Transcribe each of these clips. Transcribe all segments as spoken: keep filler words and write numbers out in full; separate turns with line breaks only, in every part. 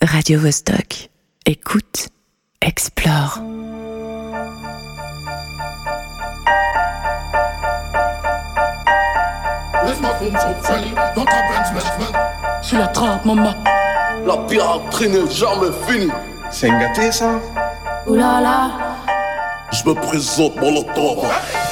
Radio Vostok. Écoute, explore.
Laisse-moi fond sur folie, dans ta peine, smash.
Sur la trappe, maman.
La piraterie n'est jamais finie.
C'est gâté, ça?
Oulala.
Je me présente, Molotov.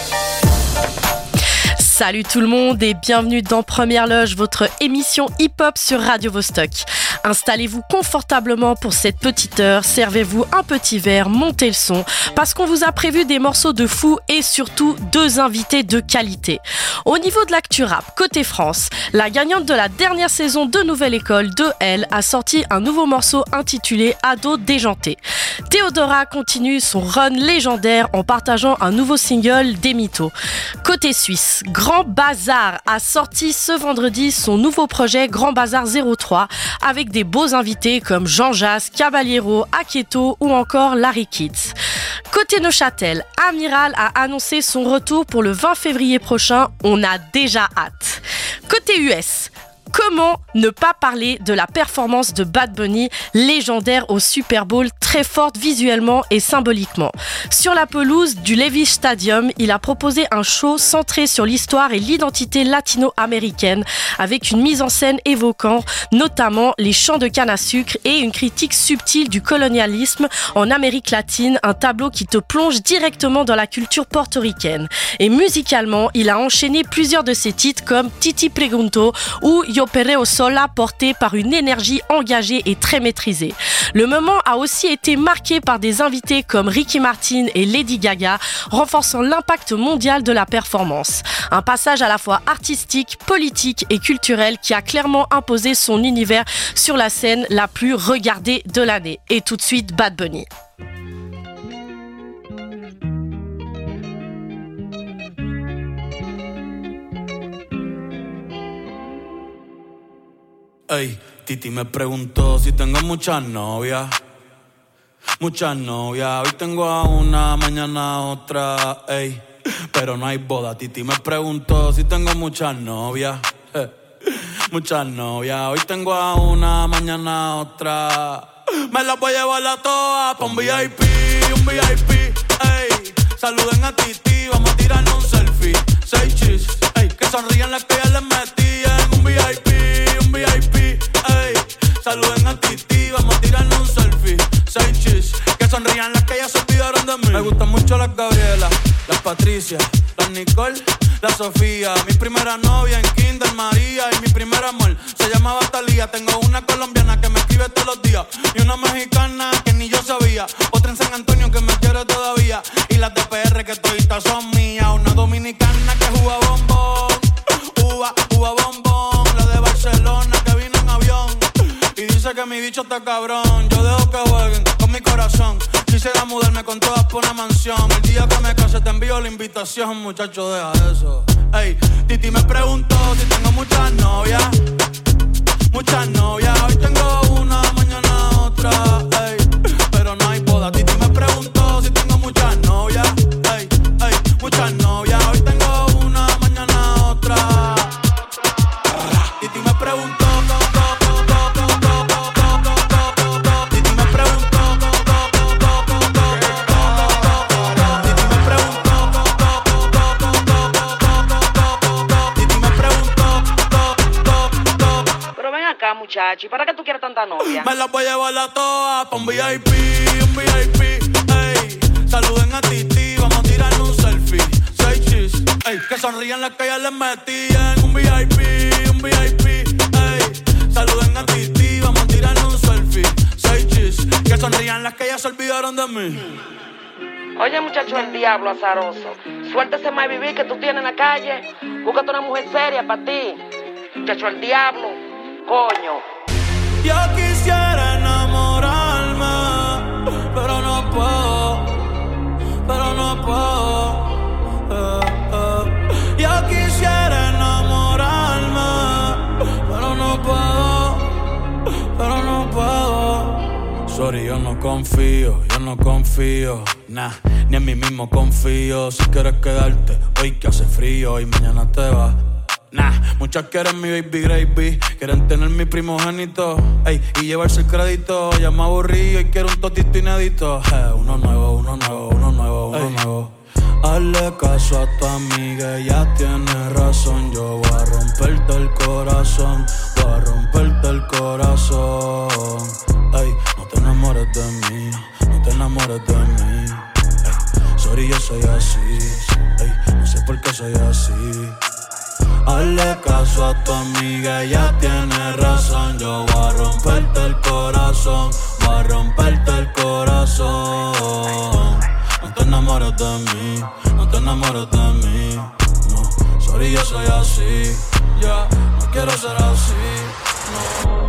Salut tout le monde et bienvenue dans Première Loge, votre émission hip-hop sur Radio Vostok. Installez-vous confortablement pour cette petite heure, servez-vous un petit verre, montez le son, parce qu'on vous a prévu des morceaux de fou et surtout deux invités de qualité. Au niveau de l'actu rap, côté France, la gagnante de la dernière saison de Nouvelle École, deux L, a sorti un nouveau morceau intitulé Ado déjanté. Théodora continue son run légendaire en partageant un nouveau single, Des Mythos. Côté Suisse, Grand Bazar a sorti ce vendredi son nouveau projet Grand Bazar zéro trois avec des beaux invités comme Jean Jass, Caballero, Aketo ou encore Larry Kids. Côté Neuchâtel, Amiral a annoncé son retour pour le vingt février prochain. On a déjà hâte. Côté U S, comment ne pas parler de la performance de Bad Bunny, légendaire au Super Bowl, très forte visuellement et symboliquement. Sur la pelouse du Levi's Stadium, il a proposé un show centré sur l'histoire et l'identité latino-américaine, avec une mise en scène évoquant notamment les champs de canne à sucre et une critique subtile du colonialisme en Amérique latine, un tableau qui te plonge directement dans la culture portoricaine. Et musicalement, il a enchaîné plusieurs de ses titres comme Titi Pregunto ou Yo Perreo Sola, porté par une énergie engagée et très maîtrisée. Le moment a aussi été marqué par des invités comme Ricky Martin et Lady Gaga, renforçant l'impact mondial de la performance. Un passage à la fois artistique, politique et culturel qui a clairement imposé son univers sur la scène la plus regardée de l'année. Et tout de suite, Bad Bunny.
Ey, Titi me preguntó si tengo muchas novias, muchas novias. Hoy tengo a una, mañana a otra, ey, pero no hay boda. Titi me preguntó si tengo muchas novias, eh, muchas novias. Hoy tengo a una, mañana a otra. Me las voy a llevar a todas pa' un V I P, un V I P, ey. Saluden a Titi, vamos a tirarnos un selfie. Seis chis, ey, que sonrían las que ya les metí en un V I P, un V I P, ey. Saluden a Titi, vamos a tirarnos un selfie. Seis chis, que sonrían las que ya se olvidaron de mí. Me gustan mucho las Gabriela, las Patricia, las Nicole, la Sofía. Mi primera novia en Kinder María y mi primer amor se llamaba Talía. Tengo una colombiana que me escribe todos los días y una mexicana que ni yo sabía. Otra en San Antonio que me quiere todavía y las de P R que toditas son mías. Una dominicana que juega bombón, uva, uva bombón. La de Barcelona que vino en avión y dice que mi bicho está cabrón. Yo dejo que jueguen con mi corazón. Quisiera mudarme con todas por una mansión. El día que me case te envío la invitación, muchacho, deja eso. Ey, Titi me preguntó si tengo muchas novias, muchas novias. Hoy tengo una, mañana otra, ey, pero no hay boda. Titi me preguntó si tengo muchas novias, ey, ey, muchas novias. Hoy tengo una, mañana otra. Titi me preguntó.
Muchacho, ¿y para qué tú quieres tanta novia?
Me las voy a llevar a todas pa' un V I P, un V I P, ey. Saluden a Titi, vamos a tirarnos un selfie. Seis chis, ey. Que sonrían las que ya les metí en un V I P, un V I P, ey. Saluden a Titi, vamos a tirarnos un selfie. Seis chis, que sonrían las que ya se olvidaron de mí.
Oye, muchacho, el diablo azaroso. Suéltese más vivir que tú tienes en la calle. Búscate una mujer seria para ti. Muchacho, el diablo. Coño.
Yo quisiera enamorarme, pero no puedo, pero no puedo. Eh, eh. Yo quisiera enamorarme, pero no puedo, pero no puedo. Sorry, yo no confío, yo no confío, nah, ni en mí mismo confío. Si quieres quedarte, hoy que hace frío y mañana te vas. Nah, muchas quieren mi baby gravy, quieren tener mi primogénito, ey, y llevarse el crédito. Ya me aburrí y quiero un totito inédito. Hey, uno nuevo, uno nuevo, uno nuevo, uno ey. nuevo. Hazle caso a tu amiga, ella tiene razón. Yo voy a romperte el corazón, voy a romperte el corazón. Ey, no te enamores de mí, no te enamores de mí. Ey, sorry, yo soy así, ey, no sé por qué soy así. Hazle caso a tu amiga, ella tiene razón. Yo voy a romperte el corazón, voy a romperte el corazón. No te enamores de mí, no te enamores de mí. No, sorry, yo soy así, ya, yeah, no quiero ser así, no.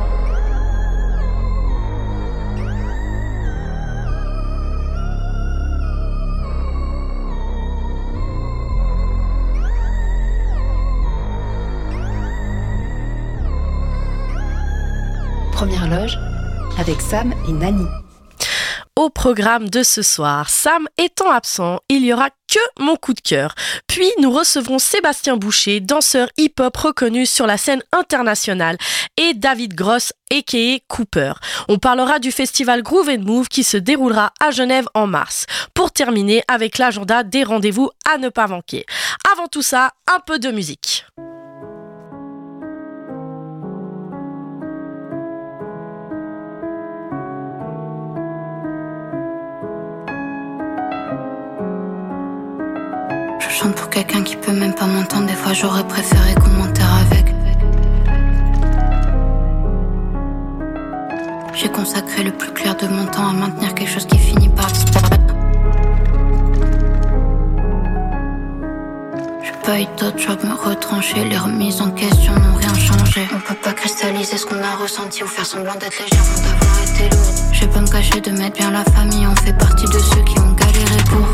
Première loge avec Sam et Nani.
Au programme de ce soir, Sam étant absent, il y aura que mon coup de cœur. Puis nous recevrons Sébastien Boucher, danseur hip-hop reconnu sur la scène internationale, et David Gross, aka Cooper. On parlera du festival Groove and Move qui se déroulera à Genève en mars. Pour terminer avec l'agenda des rendez-vous à ne pas manquer. Avant tout ça, un peu de musique.
Je chante pour quelqu'un qui peut même pas m'entendre. Des fois j'aurais préféré qu'on m'enterre avec. J'ai consacré le plus clair de mon temps à maintenir quelque chose qui finit par disparaître. J'ai pas eu d'autre choix que me retrancher. Les remises en question n'ont rien changé. On peut pas cristalliser ce qu'on a ressenti ou faire semblant d'être léger avant d'avoir été lourd. Je vais pas me cacher de mettre bien la famille. On fait partie de ceux qui ont galéré pour.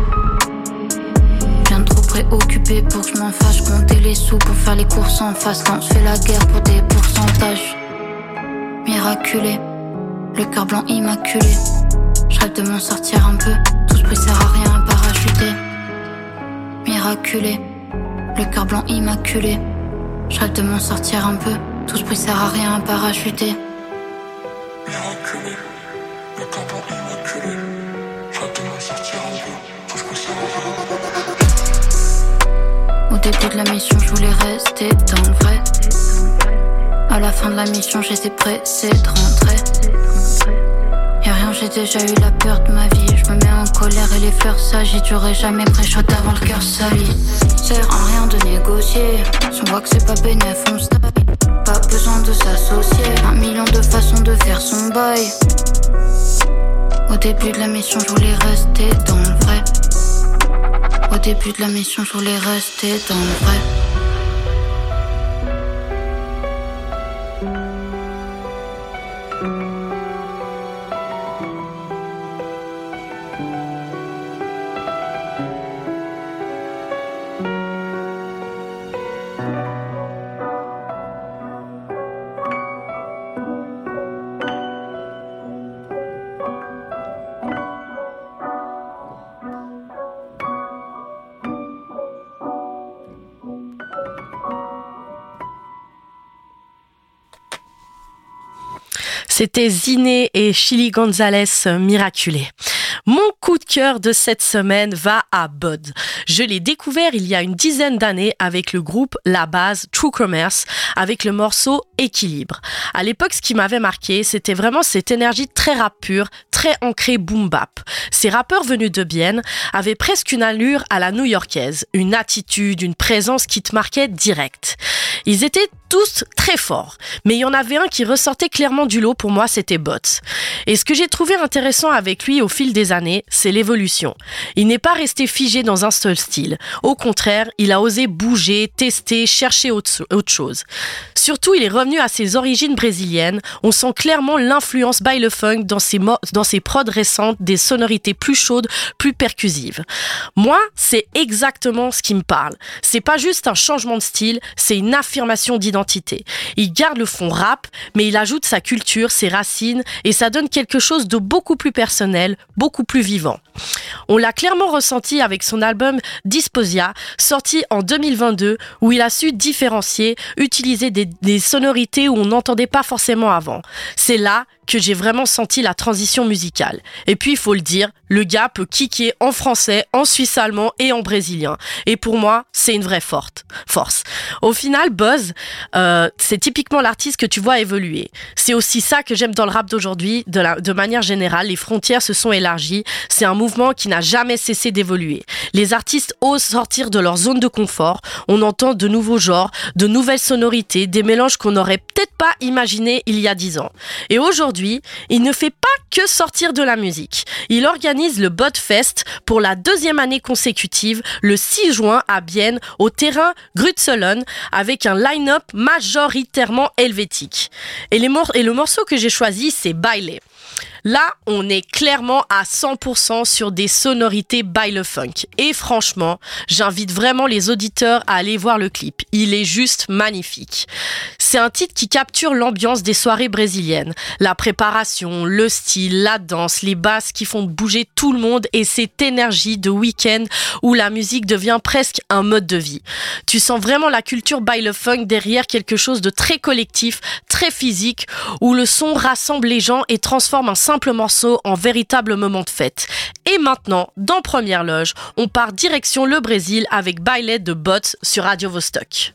Bien trop préoccupé pour que je m'en fâche. Compter les sous pour faire les courses en face. Quand je fais la guerre pour des pourcentages. Miraculé, le cœur blanc immaculé. Je rêve de m'en sortir un peu. Tout ce prix sert à rien à parachuter. Miraculé, le cœur blanc immaculé. Je rêve de m'en sortir un peu. Tout ce prix sert à rien à parachuter.
Miraculé, le cœur blanc immaculé. Je rêve de m'en sortir un peu. Tout ce prix sert à rien à parachuter.
Au début de la mission, je voulais rester dans le vrai. À la fin de la mission, j'étais pressée de rentrer. Y'a rien, j'ai déjà eu la peur de ma vie. Je me mets en colère et les fleurs s'agitent. J'aurais jamais pré-shot avant le cœur sali. Sert à rien de négocier. Si on voit que c'est pas bénéf, on style. Pas besoin de s'associer. Un million de façons de faire son bail. Au début de la mission, je voulais rester dans le vrai. Au début de la mission, je voulais rester dans le vrai.
C'était Ziné et Chili Gonzalez, Miraculé. Mon coup de cœur de cette semaine va à Bud. Je l'ai découvert il y a une dizaine d'années avec le groupe La Base True Commerce, avec le morceau Équilibre. À l'époque, ce qui m'avait marqué, c'était vraiment cette énergie très rap pure, très ancrée boom bap. Ces rappeurs venus de Bienne avaient presque une allure à la new-yorkaise, une attitude, une présence qui te marquait direct. Ils étaient tous très forts, mais il y en avait un qui ressortait clairement du lot pour moi, c'était Bots. Et ce que j'ai trouvé intéressant avec lui au fil des années, c'est l'évolution. Il n'est pas resté figé dans un seul style. Au contraire, il a osé bouger, tester, chercher autre, autre chose. Surtout, il est revenu à ses origines brésiliennes. On sent clairement l'influence by le funk dans ses, mo- dans ses prods récentes, des sonorités plus chaudes, plus percussives. Moi, c'est exactement ce qui me parle. C'est pas juste un changement de style, c'est une affirmation d'identité. identité. Il garde le fond rap, mais il ajoute sa culture, ses racines, et ça donne quelque chose de beaucoup plus personnel, beaucoup plus vivant. On l'a clairement ressenti avec son album Disposia, sorti en deux mille vingt-deux, où il a su différencier, utiliser des, des sonorités où on n'entendait pas forcément avant. C'est là que j'ai vraiment senti la transition musicale. Et puis, il faut le dire, le gars peut kicker en français, en suisse allemand et en brésilien. Et pour moi, c'est une vraie forte, force. Au final, Buzz, euh, c'est typiquement l'artiste que tu vois évoluer. C'est aussi ça que j'aime dans le rap d'aujourd'hui. De, la, de manière générale, les frontières se sont élargies. C'est un mouvement qui n'a jamais cessé d'évoluer. Les artistes osent sortir de leur zone de confort. On entend de nouveaux genres, de nouvelles sonorités, des mélanges qu'on n'aurait peut-être pas imaginés il y a dix ans. Et aujourd'hui, il ne fait pas que sortir de la musique. Il organise le Budfest pour la deuxième année consécutive, le six juin à Bienne, au terrain Grützelon, avec un line-up majoritairement helvétique. Et, les mor- et le morceau que j'ai choisi, c'est Baile. Là, on est clairement à cent pour cent sur des sonorités baile funk. Et franchement, j'invite vraiment les auditeurs à aller voir le clip. Il est juste magnifique. C'est un titre qui capture l'ambiance des soirées brésiliennes. La préparation, le style, la danse, les basses qui font bouger tout le monde et cette énergie de week-end où la musique devient presque un mode de vie. Tu sens vraiment la culture baile funk derrière quelque chose de très collectif, très physique, où le son rassemble les gens et transforme un simple morceau en véritable moment de fête. Et maintenant, dans Première Loge, on part direction le Brésil avec Baile de Bots sur Radio Vostok.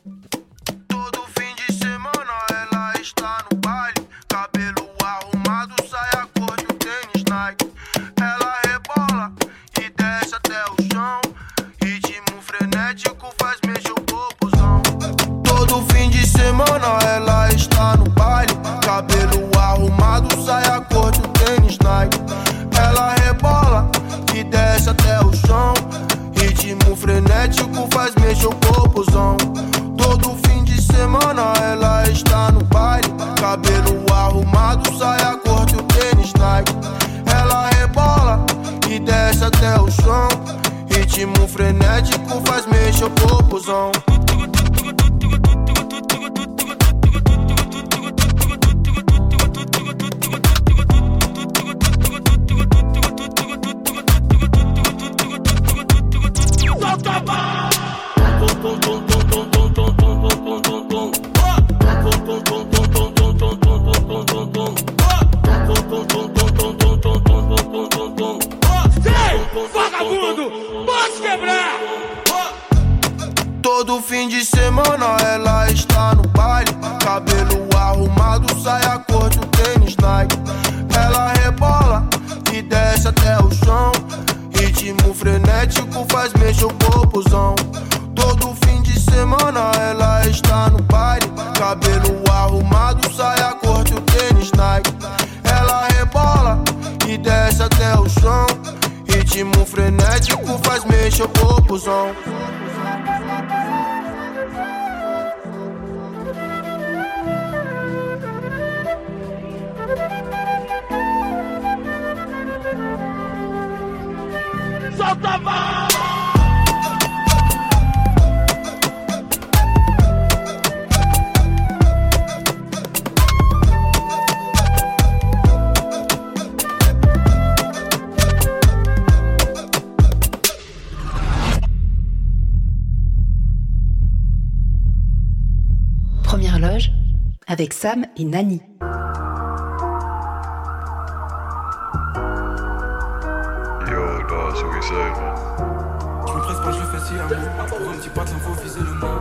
Semana ela está no baile, cabelo arrumado, saia cor de tênis Nike. Ela rebola e desce até o chão, ritmo frenético faz mexer o corpozão. Todo fim de semana ela está no baile, cabelo arrumado, saia cor de tênis Nike. Ela rebola e desce até o chão, ritmo frenético faz mexer o corpozão. Todo fim de semana ela está no baile, cabelo arrumado, saia cor de tênis Nike. Ela rebola e desce até o chão, ritmo frenético faz mexer o corpozão. Todo fim de semana ela está no baile, cabelo arrumado, saia cor de tênis Nike. Ela rebola e desce até o chão, ritmo frenético faz mexer o corpozão. Solta a voz!
Première Loge avec Sam et Nani.
Je me presse pas, je le fais si à moi. Pour un petit patelin, faut viser le monde.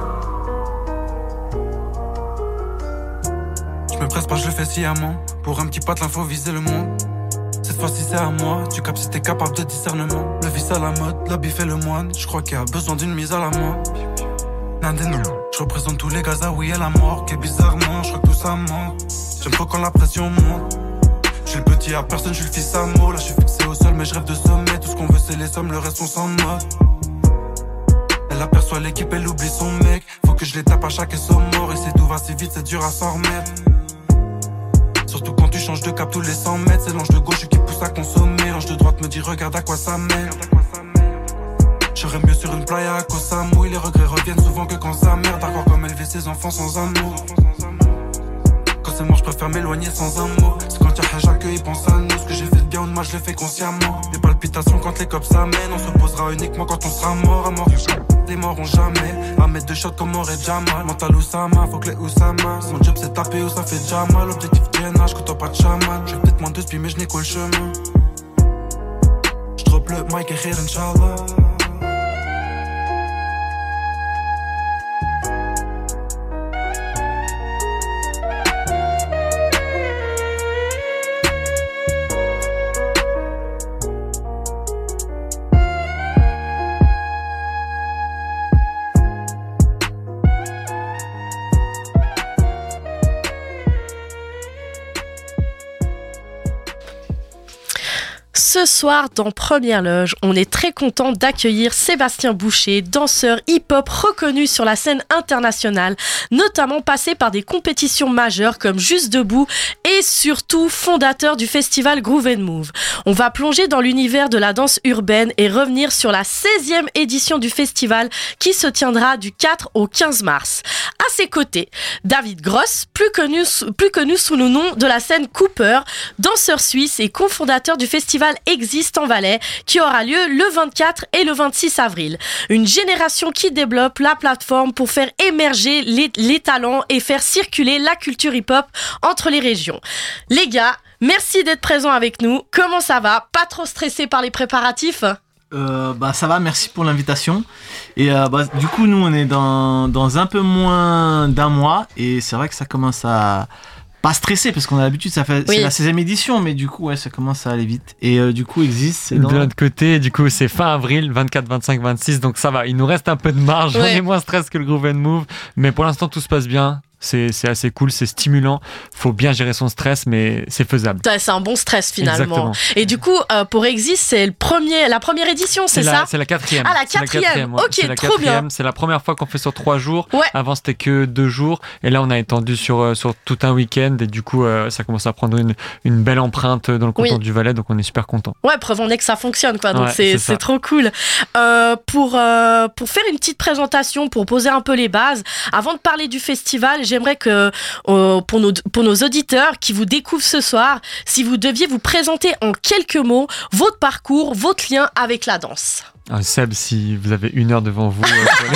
Je me presse pas, je le fais sciemment. Pour un petit patelin, faut viser le monde. Cette fois-ci c'est à moi, tu captes si t'es capable de discernement. Le vice à la mode, la bif et le moine. Je crois qu'il y a besoin d'une mise à la main. Nandeno, je représente tous les Gazaouis à la mort. Qu'est bizarrement, je crois que tout ça manque. J'aime trop quand la pression monte. Je suis le petit à personne, je suis le fils à mot. Là je suis fixé au sol mais je rêve de sommet. Tout ce qu'on veut c'est les sommes, le reste on s'en moque. Elle aperçoit l'équipe, elle oublie son mec. Faut que je les tape à chaque somme mort. Et c'est tout va si vite, c'est dur à s'en remettre. Surtout quand tu changes de cap tous les cent mètres. C'est l'ange de gauche qui pousse à consommer. L'ange de droite me dit regarde à quoi ça mène.
J'aurais mieux sur une playa à Koh Samui. Les regrets reviennent souvent que quand ça merde. D'accord comme élever ses enfants sans amour. Quand c'est mort, je préfère m'éloigner sans un mot. C'est quand y'a Haja qu'ils pensent à nous. Ce que j'ai fait de bien ou de mal, je le fais consciemment. Des palpitations quand les cops s'amènent. On se reposera uniquement quand on sera mort à mort. Les morts ont jamais à mettre deux shots comme aurait Jamal. Mental Oussama, faut que les Oussama. Mon job c'est taper ou ça fait déjà mal. Objectif drainage, côtoie pas de chaman. J'ai peut-être moins de spi mais je n'ai qu'au le chemin. J'drop le mic et rire Inch'Allah.
Ce soir, dans Première Loge, on est très content d'accueillir Sébastien Boucher, danseur hip-hop reconnu sur la scène internationale, notamment passé par des compétitions majeures comme Juste Debout et surtout fondateur du festival Groove and Move. On va plonger dans l'univers de la danse urbaine et revenir sur la seizième édition du festival qui se tiendra du quatre au quinze mars. À ses côtés, David Gross, plus connu, plus connu sous le nom de la scène Cooper, danseur suisse et cofondateur du festival Existe en Valais, qui aura lieu le vingt-quatre et le vingt-six avril. Une génération qui développe la plateforme pour faire émerger les, les talents et faire circuler la culture hip-hop entre les régions. Les gars, merci d'être présents avec nous. Comment ça va ? Pas trop stressé par les préparatifs ?
Euh, bah ça va, merci pour l'invitation. Et euh, bah, du coup, nous on est dans, dans un peu moins d'un mois et c'est vrai que ça commence à pas stresser parce qu'on a l'habitude, ça fait oui. C'est la seizième édition, mais du coup ouais, ça commence à aller vite. Et euh, du coup Existe, c'est dans...
de l'autre côté, du coup c'est fin avril, vingt-quatre, vingt-cinq, vingt-six, donc ça va. Il nous reste un peu de marge, ouais. On est moins stress que le Groove and Move, mais pour l'instant tout se passe bien. C'est, c'est assez cool, c'est stimulant. Faut bien gérer son stress, mais c'est faisable.
Ouais, c'est un bon stress finalement.
Exactement.
Et du coup, euh, pour Existe, c'est le premier, la première édition, c'est, c'est ça
la, C'est la quatrième.
Ah, la quatrième. La quatrième ouais. Ok,
c'est la
trop
quatrième.
bien.
C'est la première fois qu'on fait sur trois jours.
Ouais.
Avant, c'était que deux jours. Et là, on a étendu sur, sur tout un week-end. Et du coup, euh, ça commence à prendre une, une belle empreinte dans le canton oui. du Valais. Donc, on est super content.
Ouais, preuve en est que ça fonctionne, quoi. Donc,
ouais,
c'est,
c'est,
c'est trop cool. Euh, pour, euh, pour faire une petite présentation, pour poser un peu les bases, avant de parler du festival, j'aimerais que Euh, pour, nos, pour nos auditeurs qui vous découvrent ce soir, si vous deviez vous présenter en quelques mots votre parcours, votre lien avec la danse.
Ah, Seb, si vous avez une heure devant vous...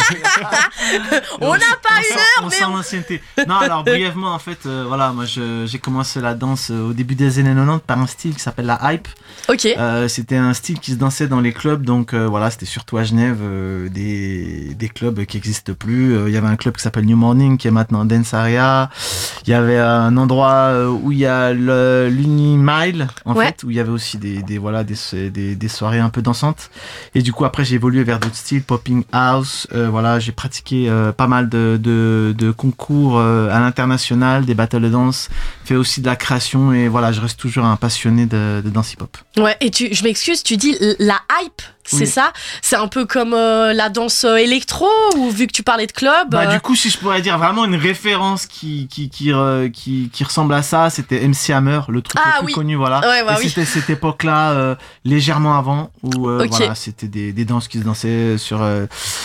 Euh,
on n'a pas
on
une
sent,
heure,
on
mais...
sent l'ancienneté. Non, alors brièvement, en fait, euh, voilà, moi je, j'ai commencé la danse au début des années quatre-vingt-dix par un style qui s'appelle la hype.
Ok.
Euh, c'était un style qui se dansait dans les clubs, donc euh, voilà, c'était surtout à Genève, euh, des, des clubs qui n'existent plus. Il euh, y avait un club qui s'appelle New Morning, qui est maintenant Dance Area. Il y avait un endroit où il y a le, l'Unimile, en ouais. fait, où il y avait aussi des, des, voilà, des, des, des soirées un peu dansantes. Et du coup, après, j'ai évolué vers d'autres styles, popping house. Euh, voilà, j'ai pratiqué euh, pas mal de, de, de concours euh, à l'international, des battles de danse, fait aussi de la création. Et voilà, je reste toujours un passionné de, de danse hip-hop.
Ouais, et tu, je m'excuse, tu dis la hype, c'est oui. ça ? C'est un peu comme euh, la danse électro, ou vu que tu parlais de club
Bah
euh...
du coup, si je pourrais dire vraiment une référence qui qui qui euh, qui, qui ressemble à ça, c'était M C Hammer, le truc
ah,
le plus
oui.
connu, voilà.
Ouais, bah,
et
oui.
c'était cette époque-là, euh, légèrement avant, où euh,
okay.
voilà, c'était des des danses qui se dansaient sur euh,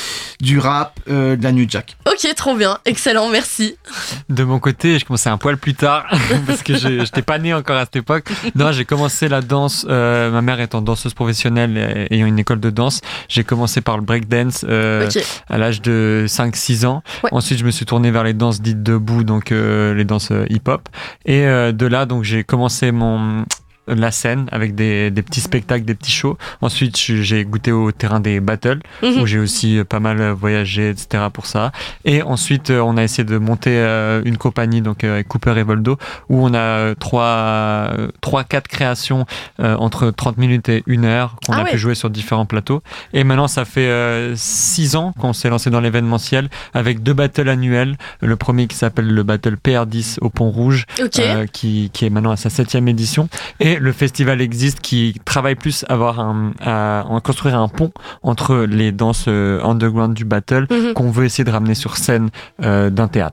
du rap, euh, de la New Jack.
Ok, trop bien, excellent, merci.
De mon côté, je commençais un poil plus tard parce que je j'étais pas né encore à cette époque. Non, j'ai commencé la danse. Euh, ma mère étant danseuse professionnelle et ayant une école de danse, j'ai commencé par le breakdance euh, okay. à l'âge de cinq six ans. Ouais. Ensuite, je me suis tourné vers les danses dites debout, donc euh, les danses hip-hop. Et euh, de là, donc j'ai commencé mon la scène avec des, des petits spectacles, des petits shows. Ensuite, j'ai goûté au terrain des battles mmh. où j'ai aussi pas mal voyagé, et cetera pour ça. Et ensuite, on a essayé de monter une compagnie donc avec Cooper et Voldo où on a trois, trois, quatre créations euh, entre trente minutes et une heure qu'on ah a ouais. pu jouer sur différents plateaux. Et maintenant, ça fait euh, six ans qu'on s'est lancé dans l'événementiel avec deux battles annuels. Le premier qui s'appelle le battle P R dix au Pont Rouge okay. euh, qui, qui est maintenant à sa septième édition. Et le festival Existe qui travaille plus à, avoir un, à, à construire un pont entre les danses euh, underground du battle mmh. qu'on veut essayer de ramener sur scène euh, d'un théâtre.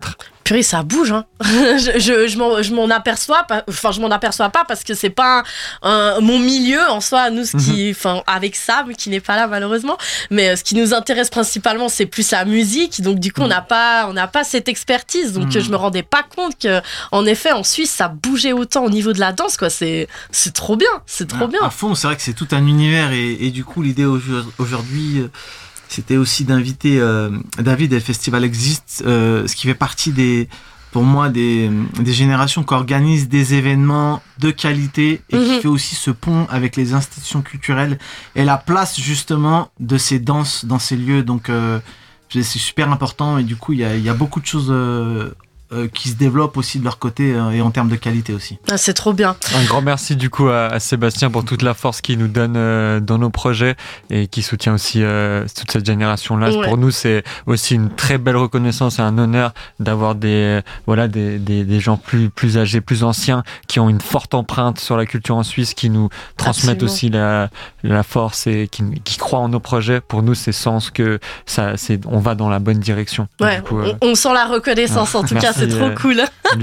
Purée, ça bouge, hein. je, je, je, m'en, je m'en aperçois pas, enfin, je m'en aperçois pas parce que c'est pas un, un, mon milieu en soi, nous, ce qui, enfin, mm-hmm. avec Sam, qui n'est pas là malheureusement, mais euh, ce qui nous intéresse principalement, c'est plus la musique, donc du coup, mm. on n'a pas, on n'a pas cette expertise, donc mm. je me rendais pas compte que, en effet, en Suisse, ça bougeait autant au niveau de la danse, quoi. C'est, c'est trop bien, c'est trop
à,
bien.
À fond, c'est vrai que c'est tout un univers et, et du coup, l'idée aujourd'hui, euh, c'était aussi d'inviter euh, David et le festival existe, euh, ce qui fait partie des, pour moi, des, des générations qui organisent des événements de qualité et mm-hmm. qui fait aussi ce pont avec les institutions culturelles et la place justement de ces danses dans ces lieux. Donc euh, c'est super important et du coup il y a, y a beaucoup de choses euh, euh, qui se développent aussi de leur côté euh, et en termes de qualité aussi.
Ah, c'est trop bien.
Un grand merci du coup à, à Sébastien pour toute la force qu'il nous donne euh, dans nos projets et qui soutient aussi euh, toute cette génération-là. Ouais. Pour nous, c'est aussi une très belle reconnaissance et un honneur d'avoir des, voilà, des, des, des gens plus, plus âgés, plus anciens qui ont une forte empreinte sur la culture en Suisse, qui nous transmettent Absolument. aussi la, la force et qui, qui croient en nos projets. Pour nous, c'est sens que ça, c'est, on va dans la bonne direction.
Ouais,
du coup,
euh... on, on sent la reconnaissance, en tout merci. cas, c'est trop cool.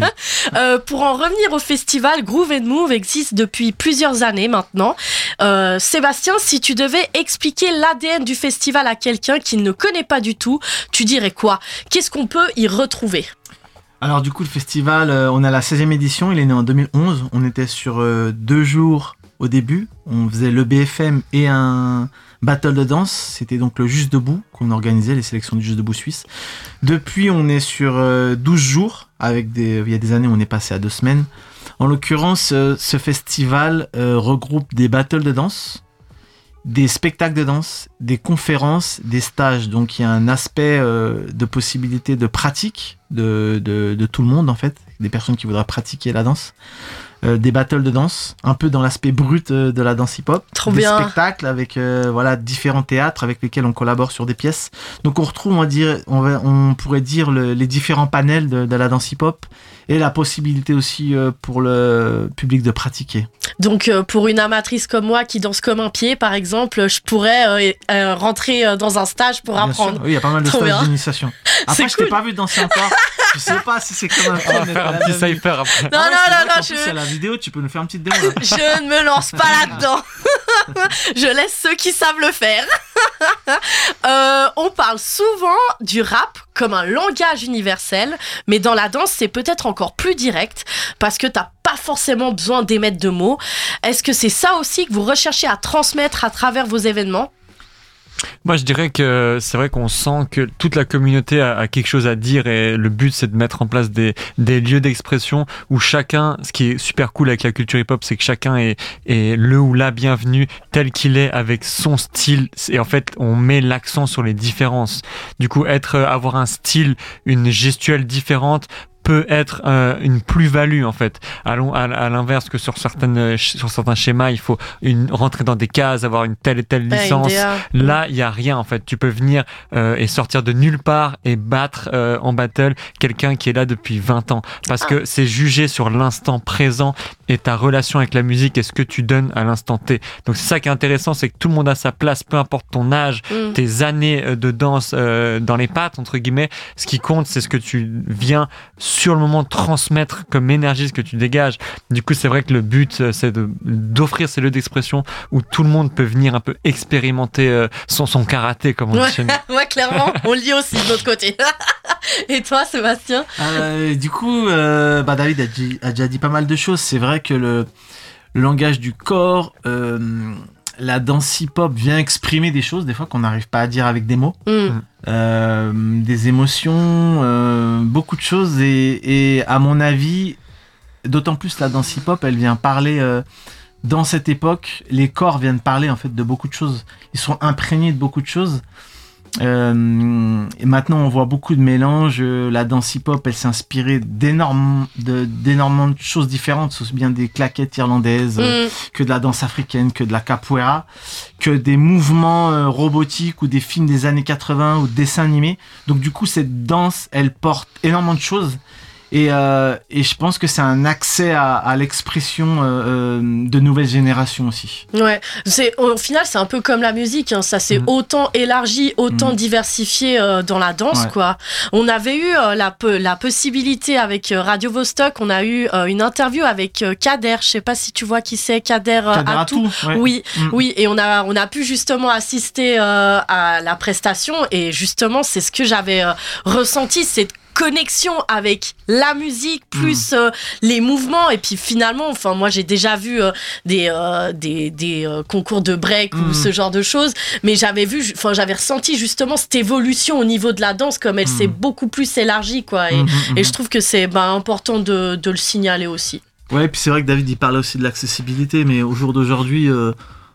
euh, pour en revenir au festival, Groove and Move existe depuis plusieurs années maintenant. Euh, Sébastien, si tu devais expliquer l'A D N du festival à quelqu'un qui ne le connaît pas du tout, tu dirais quoi ? Qu'est-ce qu'on peut y retrouver ?
Alors du coup, le festival, euh, on a la seizième édition, il est né en deux mille onze. On était sur euh, deux jours au début. On faisait le B F M et un battle de danse. C'était donc le Juste Debout qu'on organisait, les sélections du Juste Debout suisse. Depuis, on est sur euh, douze jours. Avec des, il y a des années, on est passé à deux semaines. En l'occurrence, euh, ce festival euh, regroupe des battles de danse, des spectacles de danse, des conférences, des stages. Donc il y a un aspect euh, de possibilité de pratique de, de, de tout le monde en fait, des personnes qui voudraient pratiquer la danse. Euh, des battles de danse, un peu dans l'aspect brut euh, de la danse hip-hop.
Trop
des
bien.
spectacles avec euh, voilà, différents théâtres avec lesquels on collabore sur des pièces. Donc on retrouve, on, va dire, on, va, on pourrait dire le, les différents panels de, de la danse hip-hop et la possibilité aussi euh, pour le public de pratiquer.
Donc euh, pour une amatrice comme moi qui danse comme un pied, par exemple, je pourrais euh, euh, rentrer euh, dans un stage pour
Bien
apprendre.
Sûr. Oui, il y a pas mal de
Trop
stages
bien.
d'initiation. Après,
C'est
je
cool.
t'ai pas vu danser encore. Je sais pas si c'est comme un pied.
On va faire un petit cypher après.
Non,
Ah ouais,
non, non, non,
je...
je...
la vidéo, tu peux nous faire une petite démo là.
Je ne me lance pas là-dedans. Je laisse ceux qui savent le faire. euh, on parle souvent du rap comme un langage universel, mais dans la danse, c'est peut-être encore plus direct parce que t'as pas forcément besoin d'émettre de mots. Est-ce que c'est ça aussi que vous recherchez à transmettre à travers vos événements ?
Moi, je dirais que c'est vrai qu'on sent que toute la communauté a, a quelque chose à dire et le but, c'est de mettre en place des, des lieux d'expression où chacun, ce qui est super cool avec la culture hip-hop, c'est que chacun est, est le ou la bienvenu tel qu'il est avec son style. Et en fait, on met l'accent sur les différences. Du coup, être, avoir un style, une gestuelle différente, peut être euh, une plus-value en fait. Allons à, à l'inverse que sur certaines sur certains schémas, il faut une, rentrer dans des cases, avoir une telle et telle licence.
Ah,
Là, il y a rien en fait. Tu peux venir euh, et sortir de nulle part et battre euh, en battle quelqu'un qui est là depuis vingt ans parce ah. que c'est jugé sur l'instant présent et ta relation avec la musique et ce que tu donnes à l'instant T. Donc c'est ça qui est intéressant, c'est que tout le monde a sa place, peu importe ton âge, mm. tes années de danse euh, dans les pattes entre guillemets. Ce qui compte, c'est ce que tu viens sur le moment transmettre comme énergie ce que tu dégages. Du coup, c'est vrai que le but, c'est de, d'offrir ces lieux d'expression où tout le monde peut venir un peu expérimenter euh, son, son karaté, comme on
ouais,
dit chez nous.
Ouais, clairement, on le dit aussi de l'autre côté. Et toi, Sébastien ?
euh, Du coup, euh, bah David a, dit, a déjà dit pas mal de choses. C'est vrai que le, le langage du corps... Euh, la danse hip-hop vient exprimer des choses, des fois, qu'on n'arrive pas à dire avec des mots. Mm. Euh, des émotions, euh, beaucoup de choses. Et, et à mon avis, d'autant plus la danse hip-hop, elle vient parler... Euh, dans cette époque, les corps viennent parler en fait de beaucoup de choses. Ils sont imprégnés de beaucoup de choses. Euh, et maintenant, on voit beaucoup de mélanges. La danse hip-hop, elle s'est inspirée d'énormes, de, d'énormément de choses différentes, aussi bien des claquettes irlandaises, mm. que de la danse africaine, que de la capoeira, que des mouvements euh, robotiques ou des films des années quatre-vingts ou dessins animés. Donc du coup, cette danse, elle porte énormément de choses. Et, euh, et je pense que c'est un accès à, à l'expression euh, de nouvelles générations aussi.
Ouais, c'est, au final, c'est un peu comme la musique. Hein. Ça s'est mmh. autant élargi, autant mmh. diversifié euh, dans la danse, ouais. quoi. On avait eu euh, la, la possibilité avec euh, Radio Vostok, on a eu euh, une interview avec euh, Kader. Je sais pas si tu vois qui c'est, Kader, euh,
Kader
Atou.
Atou, ouais.
Oui, mmh. oui. Et on a, on a pu justement assister euh, à la prestation. Et justement, c'est ce que j'avais euh, ressenti, cette connexion avec la musique plus mmh. euh, les mouvements. Et puis finalement, enfin moi j'ai déjà vu euh, des euh, des des euh, concours de break mmh. ou ce genre de choses, mais j'avais vu, enfin j'avais ressenti justement cette évolution au niveau de la danse, comme elle mmh. s'est beaucoup plus élargie, quoi. Et, mmh. et je trouve que c'est bah, important de de le signaler aussi.
Ouais, et puis c'est vrai que David il parlait aussi de l'accessibilité, mais au jour d'aujourd'hui. Euh...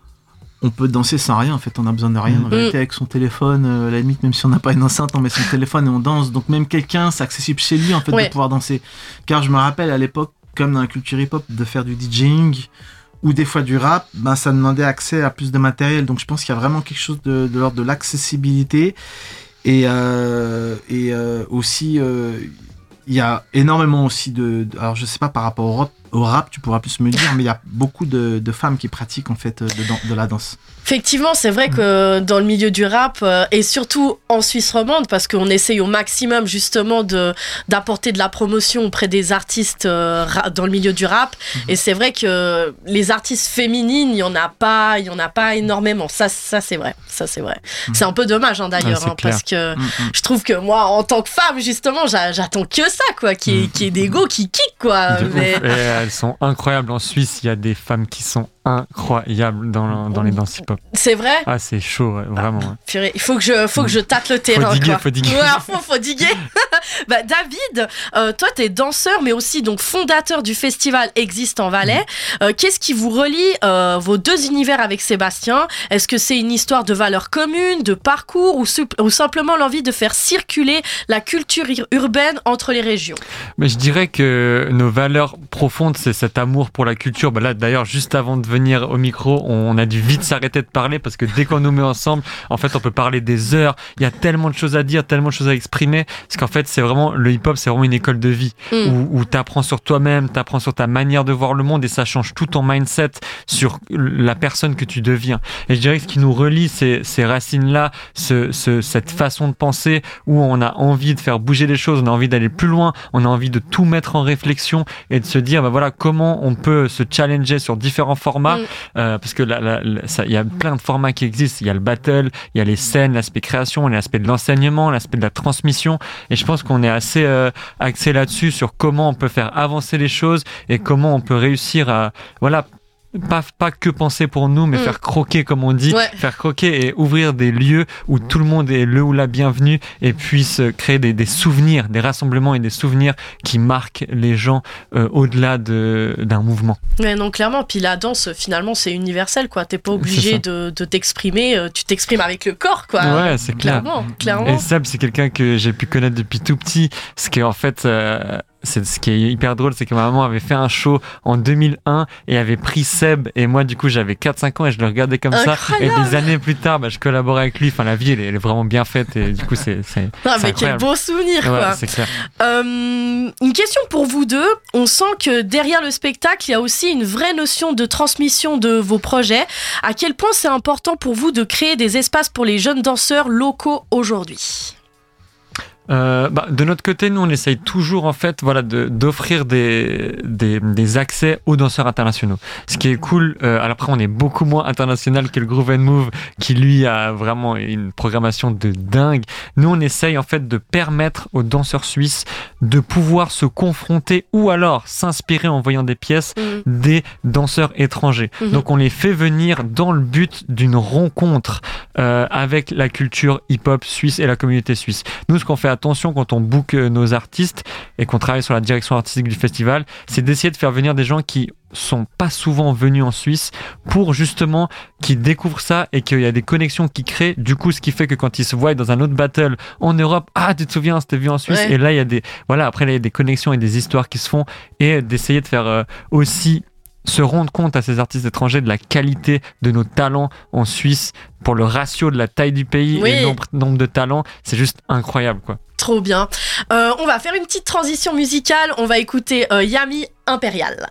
On peut danser sans rien, en fait, on a besoin de rien. En réalité, avec son téléphone, euh, à la limite, même si on n'a pas une enceinte, on met son téléphone et on danse. Donc même quelqu'un, c'est accessible chez lui, en fait, ouais. de pouvoir danser. Car je me rappelle à l'époque, comme dans la culture hip-hop, de faire du DJing ou des fois du rap, ben, ça demandait accès à plus de matériel. Donc je pense qu'il y a vraiment quelque chose de, de l'ordre de l'accessibilité. Et, euh, et euh, aussi, euh, il y a énormément aussi de, de... Alors je sais pas par rapport au rap, au rap, tu pourras plus me dire, mais il y a beaucoup de, de femmes qui pratiquent en fait de, de la danse.
Effectivement, c'est vrai que dans le milieu du rap, euh, et surtout en Suisse romande, parce qu'on essaye au maximum justement de, d'apporter de la promotion auprès des artistes euh, ra- dans le milieu du rap, mmh. et c'est vrai que les artistes féminines, il n'y en a pas, il y en a pas énormément. Ça, ça c'est vrai, ça c'est vrai. Mmh. C'est un peu dommage hein, d'ailleurs, ah, hein, parce que mmh. je trouve que moi, en tant que femme, justement, j'a- j'attends que ça, quoi, qu'il y ait, qu'il y ait des go qui kick, quoi. Mais...
Elles sont incroyables. En Suisse, il y a des femmes qui sont incroyables dans, dans les danses hip-hop.
C'est vrai ?
Ah, c'est chaud, ouais, vraiment.
Ah, purée, il faut que je, faut que je tâte le terrain.
Faut diguer,
quoi.
faut diguer.
Ouais, faut, faut diguer. bah, David, euh, toi, t'es danseur, mais aussi donc fondateur du festival Existe en Valais. Euh, qu'est-ce qui vous relie euh, vos deux univers avec Sébastien ? Est-ce que c'est une histoire de valeurs communes, de parcours, ou, su- ou simplement l'envie de faire circuler la culture ur- urbaine entre les régions ?
Mais je dirais que nos valeurs profondes, c'est cet amour pour la culture. Bah là, d'ailleurs, juste avant de venir au micro, on a dû vite s'arrêter de parler parce que dès qu'on nous met ensemble, en fait, on peut parler des heures. Il y a tellement de choses à dire, tellement de choses à exprimer. Parce qu'en fait, c'est vraiment, le hip-hop, c'est vraiment une école de vie mmh. où, où tu apprends sur toi-même, tu apprends sur ta manière de voir le monde et ça change tout ton mindset sur la personne que tu deviens. Et je dirais que ce qui nous relie, c'est ces racines-là, ce, ce, cette façon de penser où on a envie de faire bouger les choses, on a envie d'aller plus loin, on a envie de tout mettre en réflexion et de se dire, bah voilà, comment on peut se challenger sur différents formats. Mmh. Euh, parce que là, là, ça, il y a plein de formats qui existent. Il y a le battle, il y a les scènes, l'aspect création, l'aspect de l'enseignement, l'aspect de la transmission. Et je pense qu'on est assez euh, axé là-dessus sur comment on peut faire avancer les choses et comment on peut réussir à, voilà, Pas, pas que penser pour nous, mais mmh. faire croquer, comme on dit, ouais. faire croquer et ouvrir des lieux où tout le monde est le ou la bienvenue et puisse créer des, des souvenirs, des rassemblements et des souvenirs qui marquent les gens euh, au-delà de, d'un mouvement.
Ouais, non, clairement. Puis la danse, finalement, c'est universel, quoi. T'es pas obligé de, de t'exprimer, tu t'exprimes avec le corps, quoi.
Ouais, c'est clair.
Clairement, clairement.
Et Seb, c'est quelqu'un que j'ai pu connaître depuis tout petit, ce qui est en fait... Euh, c'est ce qui est hyper drôle, c'est que ma maman avait fait un show en deux mille un et avait pris Seb et moi du coup j'avais quatre cinq ans et je le regardais comme
Incroyable.
ça et des années plus tard bah, je collaborais avec lui. Enfin la vie elle est, elle est vraiment bien faite et du coup c'est c'est,
ah,
c'est
mais quel beau souvenir
ouais,
quoi.
C'est clair.
Euh, une question pour vous deux. On sent que derrière le spectacle il y a aussi une vraie notion de transmission de vos projets. À quel point c'est important pour vous de créer des espaces pour les jeunes danseurs locaux aujourd'hui ?
Euh, bah, de notre côté, nous on essaye toujours en fait, voilà, de, d'offrir des, des, des accès aux danseurs internationaux. Ce qui est cool. Euh, alors après, on est beaucoup moins international que le Groove and Move, qui lui a vraiment une programmation de dingue. Nous, on essaye en fait de permettre aux danseurs suisses de pouvoir se confronter ou alors s'inspirer en voyant des pièces mmh. des danseurs étrangers. Mmh. Donc, on les fait venir dans le but d'une rencontre euh, avec la culture hip-hop suisse et la communauté suisse. Nous, ce qu'on fait attention quand on book nos artistes et qu'on travaille sur la direction artistique du festival, c'est d'essayer de faire venir des gens qui sont pas souvent venus en Suisse pour justement qu'ils découvrent ça et qu'il y a des connexions qui créent, du coup ce qui fait que quand ils se voient dans un autre battle en Europe, ah tu te souviens c'était vu en Suisse ouais. et là il y a des voilà après là, il y a des connexions et des histoires qui se font et d'essayer de faire euh, aussi se rendre compte à ces artistes étrangers de la qualité de nos talents en Suisse pour le ratio de la taille du pays oui. et le nombre, nombre de talents, c'est juste incroyable quoi.
Trop bien. Euh, on va faire une petite transition musicale, on va écouter euh, Yami Impérial.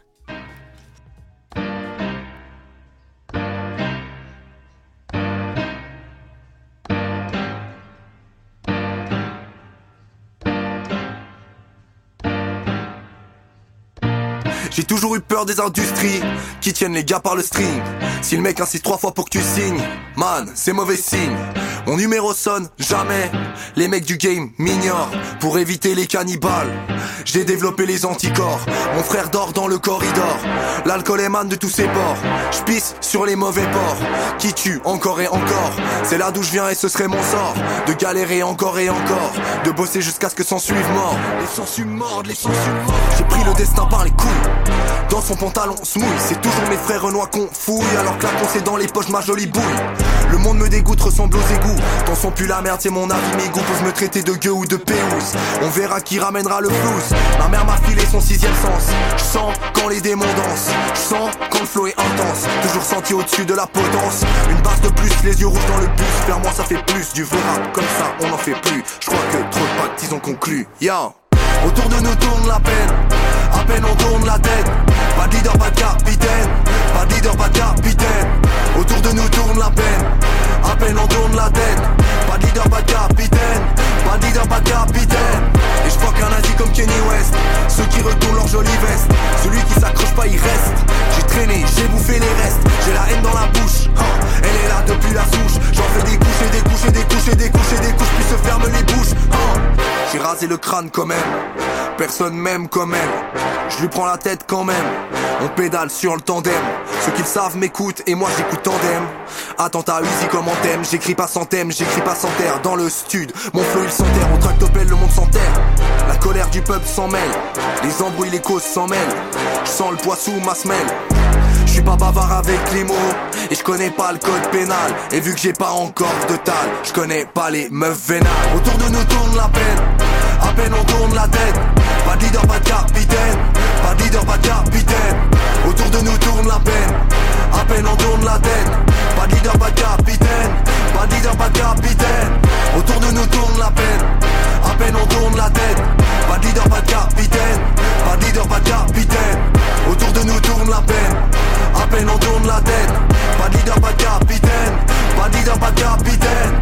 J'ai toujours eu peur des industries qui tiennent les gars par le string. Si le mec insiste trois fois pour que tu signes, man, c'est mauvais signe. Mon numéro sonne jamais, les mecs du game m'ignorent. Pour éviter les cannibales, j'ai développé les anticorps. Mon frère dort dans le corridor, l'alcool émane de tous ses bords. J'pisse sur les mauvais ports, qui tue encore et encore. C'est là d'où je viens et ce serait mon sort, de galérer encore et encore, de bosser jusqu'à ce que s'en suive mort. Les sangsues mordent, les sangsues mordent. J'ai pris le destin par les couilles, dans son pantalon smouille. C'est toujours mes frères renois qu'on fouille, alors que la con c'est dans les poches ma jolie bouille. Le monde me dégoûte, ressemble aux égouts. Dans son pull la merde, c'est mon avis, mes goûts peuvent me traiter de gueux ou de péous. On verra qui ramènera le flouze. Ma mère m'a filé son sixième sens. Je sens quand les démons dansent, je sens quand le flow est intense. Toujours senti au-dessus de la potence. Une base de plus, les yeux rouges dans le bus. Vers moi ça fait plus, du vrai rap comme ça on n'en fait plus. Je crois que trop de pactes ils ont conclu. Yeah. Autour de nous tourne la peine, à peine on tourne la tête. Pas de leader, pas de capitaine, pas de leader, pas de capitaine. Autour de nous tourne la peine, à peine on tourne la tête. Pas de leader, pas de capitaine, pas de leader, pas de capitaine. Et je fuck un nazi comme Kenny West, ceux qui retournent leur jolie veste. Celui qui s'accroche pas il reste. J'ai traîné, j'ai bouffé les restes. J'ai la haine dans la bouche, hein. Elle est là depuis la souche. J'en fais des couches et des couches et des couches et des couches et des couches, puis se ferment les bouches, hein. J'ai rasé le crâne quand même, personne m'aime comme elle. Je lui prends la tête quand même, on pédale sur le tandem. Ceux qui le savent m'écoutent et moi j'écoute tandem. Attentat Uzi comme en thème, j'écris pas sans thème, j'écris pas sans terre. Dans le stud, mon flow il s'enterre, on tractopelle, le monde s'enterre. La colère du peuple s'en mêle, les embrouilles, les causes s'en mêlent. Je sens le poids sous ma semelle. Je suis pas bavard avec les mots, et je connais pas le code pénal. Et vu que j'ai pas encore de tal, je connais pas les meufs vénales. Autour de nous tourne la peine, à peine on tourne la tête. Pas de leader, pas de capitaine, pas de leader, pas de capitaine. Autour de nous tourne la peine, à peine on tourne la tête. Pas de leader, pas de capitaine, pas de leader, pas de capitaine. Autour de nous tourne la peine, à peine on tourne la tête. Pas de leader, pas de capitaine, pas de leader, pas de capitaine. Autour de nous tourne la peine, à peine on tourne la tête. Pas de leader, pas de capitaine, pas de leader, pas de capitaine.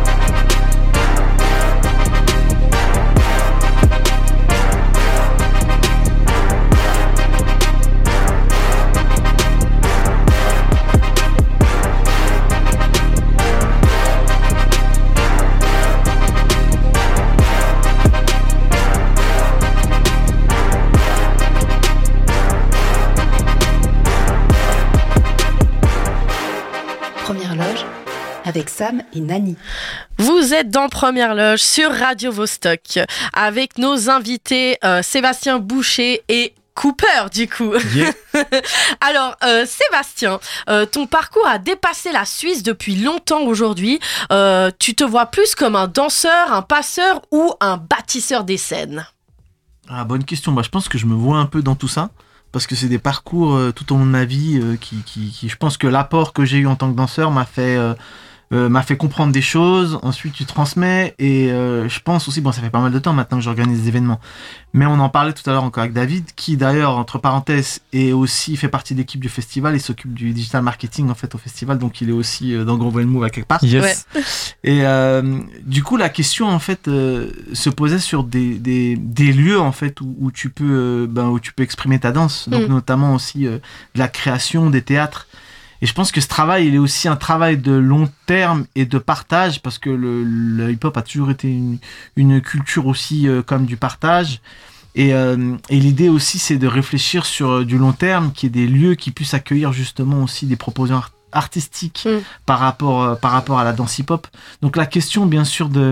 Première loge avec Sam et Nani.
Vous êtes dans Première Loge sur Radio Vostok avec nos invités euh, Sébastien Boucher et Cooper du coup. Yeah. Alors euh, Sébastien, euh, ton parcours a dépassé la Suisse depuis longtemps aujourd'hui. Euh, tu te vois plus comme un danseur, un passeur ou un bâtisseur des scènes?
Ah, bonne question. Bah, je pense que je me vois un peu dans tout ça. Parce que c'est des parcours euh, tout au long de ma vie euh, qui, qui, qui, je pense que l'apport que j'ai eu en tant que danseur m'a fait, euh, euh, m'a fait comprendre des choses. Ensuite, tu transmets et euh, je pense aussi, bon, ça fait pas mal de temps maintenant que j'organise des événements. Mais on en parlait tout à l'heure encore avec David, qui d'ailleurs, entre parenthèses, est aussi fait partie de l'équipe du festival. Il s'occupe du digital marketing en fait au festival, donc il est aussi euh, dans Gros Voile Move à quelque part.
Yes.
Ouais.
Et euh, du coup, la question en fait euh, se posait sur des, des, des lieux en fait où, où tu peux, euh, ben, où tu peux exprimer ta danse, donc mm. notamment aussi euh, de la création, des théâtres. Et je pense que ce travail, il est aussi un travail de long terme et de partage, parce que le, le hip-hop a toujours été une, une culture aussi euh, comme du partage. Et, euh, et l'idée aussi, c'est de réfléchir sur euh, du long terme, qu'il y ait des lieux qui puissent accueillir justement aussi des propositions art- artistiques mm. par rapport, euh, par rapport à la danse hip-hop. Donc la question, bien sûr, de,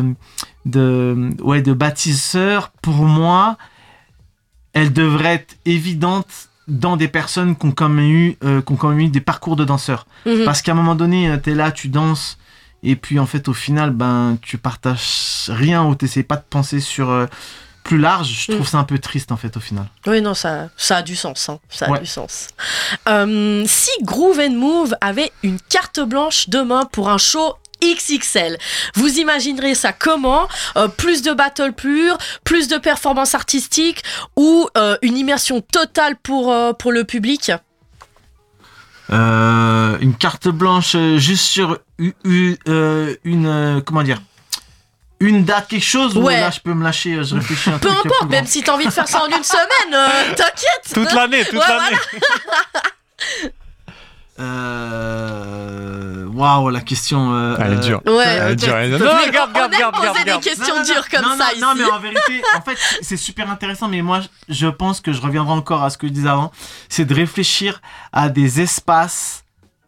de, ouais, de bâtisseur, pour moi, elle devrait être évidente dans des personnes qui ont quand même eu, euh, qui ont quand même eu des parcours de danseurs. Mmh. Parce qu'à un moment donné, t'es là, tu danses, et puis en fait, au final, ben, tu partages rien ou t'essayes pas de penser sur... Euh, plus large, je trouve mm. ça un peu triste en fait au final.
Oui, non, ça, ça a du sens. Hein. Ça a
ouais.
du sens. Euh, si Groove and Move avait une carte blanche demain pour un show X X L, vous imaginerez ça comment? euh, Plus de battle pure, plus de performances artistiques ou euh, une immersion totale pour, euh, pour le public?
euh, Une carte blanche juste sur u, u, euh, une... Euh, comment dire une date, quelque chose, ouais. Où là je peux me lâcher, je réfléchis un peu.
Peu importe, même si t'as envie de faire ça en une semaine, euh, t'inquiète.
Toute l'année, toute ouais, l'année.
euh... Waouh, la question. Euh,
elle est dure.
Ouais,
elle est dure. Elle est dure.
Non,
non, regarde,
on
regarde,
aime
regarde,
poser
regarde.
des questions
non, non,
dures comme
non,
ça
non,
ici.
Non, mais en vérité, en fait, c'est super intéressant, mais moi, je pense que je reviendrai encore à ce que je disais avant, c'est de réfléchir à des espaces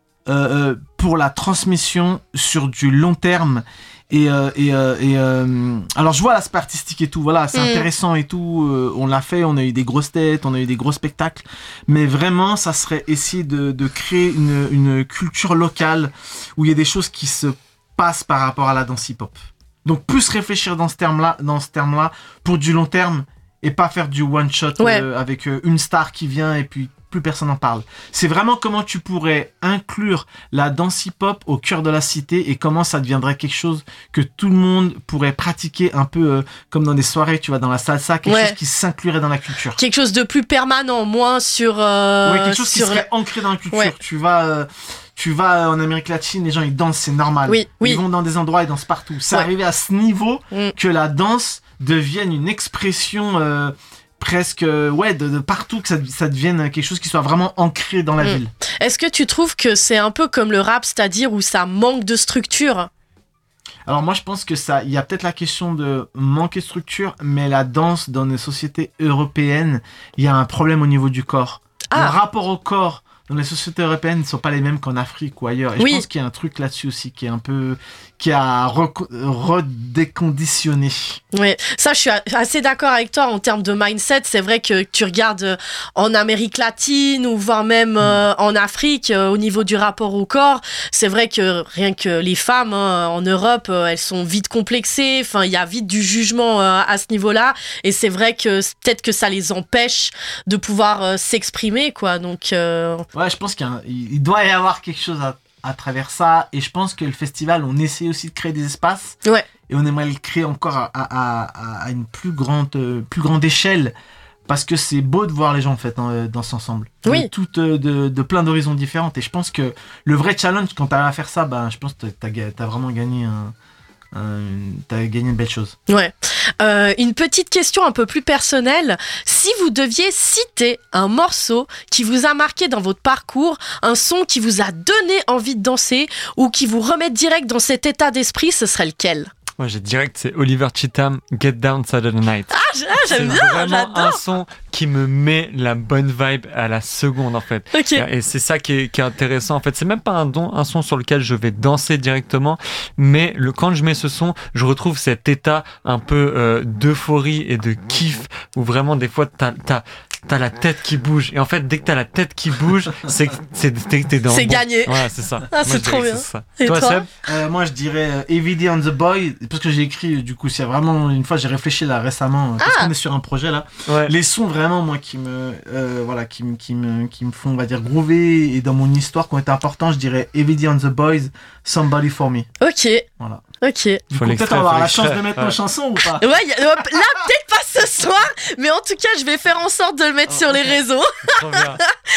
euh, pour la transmission sur du long terme. Et, euh, et, euh, et euh, alors je vois l'aspect artistique et tout, voilà, c'est mmh. intéressant et tout, euh, on l'a fait, on a eu des grosses têtes, on a eu des gros spectacles, mais vraiment ça serait essayer de, de créer une, une culture locale où il y a des choses qui se passent par rapport à la danse hip-hop. Donc plus réfléchir dans ce terme-là, dans ce terme-là pour du long terme et pas faire du one-shot ouais. euh, avec euh, une star qui vient et puis plus personne n'en parle. C'est vraiment comment tu pourrais inclure la danse hip-hop au cœur de la cité et comment ça deviendrait quelque chose que tout le monde pourrait pratiquer un peu euh, comme dans des soirées, tu vois, dans la salsa, quelque ouais. chose qui s'inclurait dans la culture.
Quelque chose de plus permanent, moins sur... Euh,
ouais, quelque chose
sur...
qui serait ancré dans la culture.
Ouais.
Tu vas... Euh, Tu vas en Amérique latine, les gens ils dansent, c'est normal.
Oui, oui.
Ils vont dans des endroits, ils dansent partout. C'est ouais. arrivé à ce niveau mm. que la danse devienne une expression euh, presque ouais de, de partout, que ça, ça devienne quelque chose qui soit vraiment ancré dans la mm. ville.
Est-ce que tu trouves que c'est un peu comme le rap, c'est-à-dire où ça manque de structure?
Alors moi je pense que ça, il y a peut-être la question de manquer de structure, mais la danse dans les sociétés européennes, il y a un problème au niveau du corps. Ah. Le rapport au corps dans les sociétés européennes ne sont pas les mêmes qu'en Afrique ou ailleurs. Et oui. je pense qu'il y a un truc là-dessus aussi qui est un peu... qui a reco- redéconditionné.
Oui, ça je suis assez d'accord avec toi en termes de mindset. C'est vrai que tu regardes en Amérique latine ou voire même mmh. euh, en Afrique, euh, au niveau du rapport au corps, c'est vrai que rien que les femmes hein, en Europe, euh, elles sont vite complexées. Enfin, il y a vite du jugement euh, à ce niveau-là. Et c'est vrai que peut-être que ça les empêche de pouvoir euh, s'exprimer, quoi. Donc... Euh...
Ouais, je pense qu'il y a un, il doit y avoir quelque chose à, à travers ça. Et je pense que le festival, on essaie aussi de créer des espaces.
Ouais.
Et on aimerait le créer encore à, à, à, à une plus grande, euh, plus grande échelle. Parce que c'est beau de voir les gens en fait hein, danser ensemble.
Oui.
De, toutes, de, de plein d'horizons différents. Et je pense que le vrai challenge, quand tu arrives à faire ça, ben, je pense que tu as vraiment gagné un... Euh, t'as gagné une belle chose.
Ouais. Euh, une petite question un peu plus personnelle. Si vous deviez citer un morceau qui vous a marqué dans votre parcours, un son qui vous a donné envie de danser ou qui vous remet direct dans cet état d'esprit, ce serait lequel?
Moi, j'ai direct, c'est Oliver Cheatham, Get Down Saturday Night.
Ah, j'aime
c'est
bien,
vraiment
j'adore.
Un son qui me met la bonne vibe à la seconde, en fait.
Okay.
Et c'est ça qui est, qui est intéressant, en fait. C'est même pas un, don, un son sur lequel je vais danser directement, mais le, quand je mets ce son, je retrouve cet état un peu euh, d'euphorie et de kiff, où vraiment, des fois, t'as... t'as T'as la tête qui bouge. Et en fait, dès que t'as la tête qui bouge, c'est que c'est, t'es, t'es dans
c'est
bon.
gagné.
Voilà, c'est ça.
Ah, c'est
moi,
trop bien.
C'est ça.
Et
toi,
toi
Seb
euh, Moi, je dirais euh, A V D and the Boy, parce que j'ai écrit, du coup, c'est vraiment une fois, j'ai réfléchi là récemment, parce ah. qu'on est sur un projet là.
Ouais.
Les sons vraiment, moi, qui me, euh, voilà, qui me, qui me, qui me font, on va dire, groover et dans mon histoire qui ont été importants, je dirais A V D and the Boys, Somebody for Me.
Ok.
Voilà.
Ok.
Du coup, peut-être on va avoir la chance de mettre
ouais.
nos chansons ou pas?
Ouais, y a, là, peut-être pas ce soir, mais en tout cas, je vais faire en sorte de le mettre oh, sur okay. les réseaux.
Trop bien.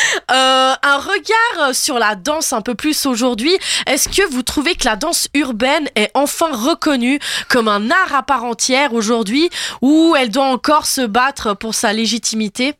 euh, un regard sur la danse un peu plus aujourd'hui. Est-ce que vous trouvez que la danse urbaine est enfin reconnue comme un art à part entière aujourd'hui, ou elle doit encore se battre pour sa légitimité?